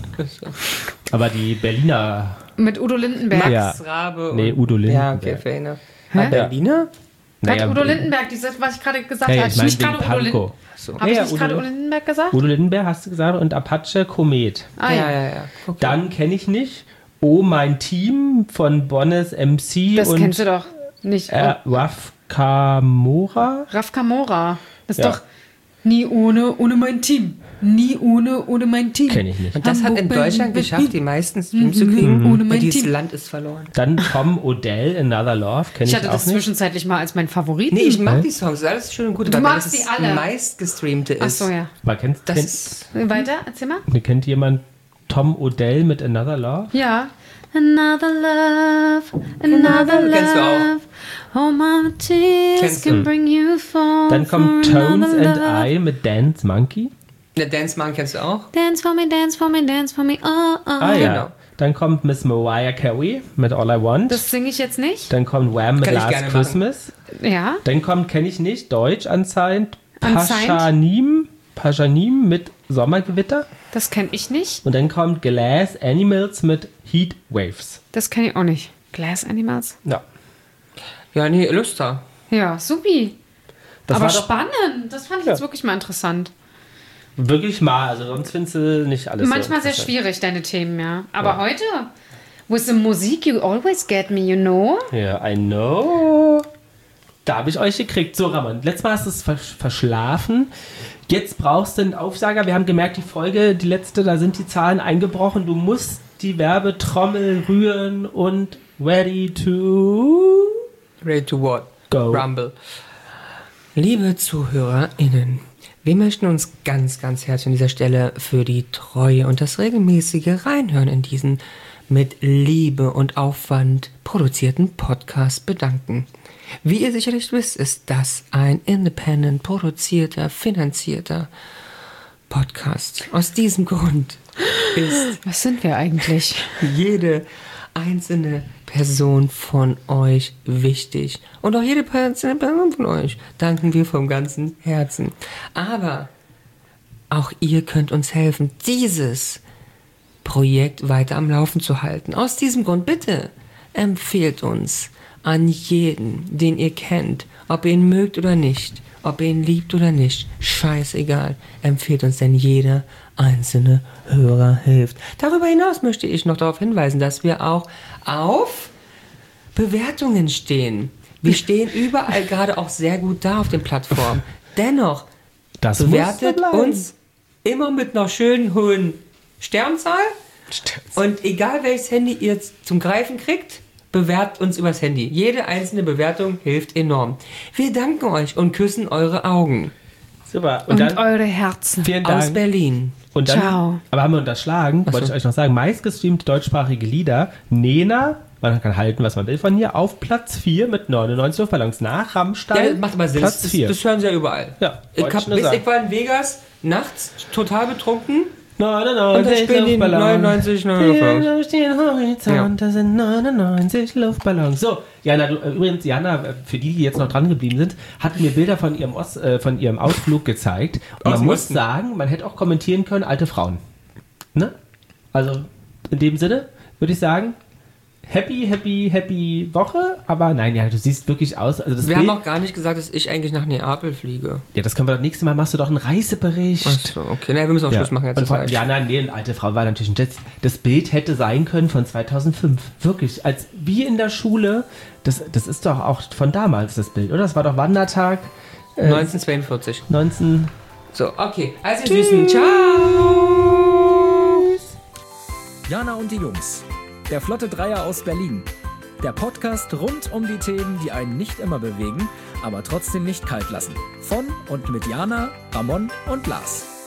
Aber die Berliner. Mit Udo Lindenberg. Max Ja. Rabe. Nee, und- Udo Ja, Lindenberg. okay, fair enough. Hä? Ah, Berliner? Hat Udo Lindenberg, dieses, was ich gerade gesagt Hey, habe. ich Hab ich meine nicht wegen gerade Udo, Pankow. Lin So. hab Ja, ich ja, nicht Udo gerade Lin- Udo Lindenberg gesagt? Udo Lindenberg hast du gesagt und Apache Komet. Ah, Ja, ja. ja, ja. Okay. Dann kenne ich nicht Oh mein Team von Bonnes M C Das und kennst du doch nicht. äh, Raf Kamora. Raf Kamora. Das ist Ja. doch nie ohne, ohne mein Team. Nie ohne, ohne mein Team. Kenne ich nicht. Und das hat in Hamburg, Deutschland Berlin, geschafft, die meisten Streams zu Mhm. kriegen. Ohne mein Dieses Team. Land ist verloren. Dann Tom Odell, Another Love. Kenne Ich ich, hatte auch das nicht. zwischenzeitlich mal als mein Favorit. Nee, ich mag die Songs, das ist alles schön und gut. Du aber magst das die ist alle. meistgestreamte ist. Ach so, ja. Aber kennst, Das kennt, ist, Weiter, erzähl mal. kennt jemand Tom Odell mit Another Love? Ja. Another love, another love. Kennst du auch. Oh, my tears Kennst du. can bring you fall Dann kommt for Tones another and love. I mit Dance Monkey. der Dance Man kennst du auch? Dance for me, dance for me, dance for me, oh, oh. Ah ja. Genau. Dann kommt Miss Mariah Carey mit All I Want. Das singe ich jetzt nicht. Dann kommt Wham mit Kann ich Last gerne machen. Christmas. Ja. Dann kommt, kenne ich nicht, Deutsch anscheinend, Anscheinend? Paschanim, Paschanim mit Sommergewitter. Das kenne ich nicht. Und dann kommt Glass Animals mit Heat Waves. Das kenne ich auch nicht. Glass Animals? Ja. Ja, nee, Luster. Ja, supi. Das Aber war doch spannend. Das fand ich Ja. jetzt wirklich mal interessant. wirklich mal, also sonst findest du nicht alles Manchmal so sehr interessant. schwierig, deine Themen, ja. Aber heute, with the Musik, you always get me, you know? Ja, I know. Da habe ich euch gekriegt. So, Ramon, letztes Mal hast du es versch- verschlafen. Jetzt brauchst du einen Aufsager. Wir haben gemerkt, die Folge, die letzte, da sind die Zahlen eingebrochen. Du musst die Werbetrommel rühren und ready to Ready to what? go. Rumble. Liebe ZuhörerInnen, wir möchten uns ganz, ganz herzlich an dieser Stelle für die Treue und das regelmäßige Reinhören in diesen mit Liebe und Aufwand produzierten Podcast bedanken. Wie ihr sicherlich wisst, ist das ein independent produzierter, finanzierter Podcast. Aus diesem Grund ist Was sind wir eigentlich? jede einzelne Person von euch wichtig. Und auch jede einzelne Person von euch danken wir vom ganzen Herzen. Aber auch ihr könnt uns helfen, dieses Projekt weiter am Laufen zu halten. Aus diesem Grund bitte empfehlt uns an jeden, den ihr kennt, ob ihr ihn mögt oder nicht, ob ihr ihn liebt oder nicht, scheißegal, empfehlt uns, denn jeder einzelne Hörer hilft. Darüber hinaus möchte ich noch darauf hinweisen, dass wir auch auf Bewertungen stehen. Wir stehen überall gerade auch sehr gut da auf den Plattformen. Dennoch, Das muss bewertet so bleiben. uns immer mit einer schönen hohen Sternzahl. Und egal welches Handy ihr jetzt zum Greifen kriegt, bewertet uns übers Handy. Jede einzelne Bewertung hilft enorm. Wir danken euch und küssen eure Augen. Super. Und, Und dann, eure Herzen. vielen Aus Dank. Berlin. Und dann, Ciao. aber haben wir unterschlagen, wollte ich euch noch sagen, meistgestreamte deutschsprachige Lieder, Nena, man kann halten, was man will von hier, auf Platz vier mit neunundneunzig Luftballons nach Ja, Rammstein. das macht aber Sinn. Platz Das, vier. das hören sie ja überall. Ja, ich, wollte hab, ich nur bis, sagen. ich war in Vegas nachts total betrunken neunundneunzig Und ich bin die Luftballons. neunundneunzig Luftballons. Durch den Horizont, Ja. das sind neunundneunzig Luftballons. So, Jana, du, äh, übrigens, Jana, äh, für die, die jetzt noch dran geblieben sind, hat mir Bilder von ihrem, Ost, äh, von ihrem Ausflug gezeigt. Und Aus man dem muss Osten. sagen, man hätte auch kommentieren können, alte Frauen. Ne? Also, in dem Sinne würde ich sagen, happy, happy, happy Woche. Aber nein, ja, du siehst wirklich aus. Also das Wir Bild, haben auch gar nicht gesagt, dass ich eigentlich nach Neapel fliege. ja, das können wir das nächste Mal, machst du doch einen Reisebericht. Achso, okay. Na, wir müssen auch Ja. Schluss machen jetzt. Und ist vor, falsch. ja, nein, nee, eine alte Frau war natürlich ein Jet. Das Bild hätte sein können von zweitausendfünf. Wirklich, als wie in der Schule. Das, das ist doch auch von damals das Bild, oder? Das war doch Wandertag äh, neunzehnhundertzweiundvierzig. neunzehn. So, okay. Also, ihr Süßen, ciao! Jana und die Jungs. Der Flotte Dreier aus Berlin. Der Podcast rund um die Themen, die einen nicht immer bewegen, aber trotzdem nicht kalt lassen. Von und mit Jana, Ramon und Lars.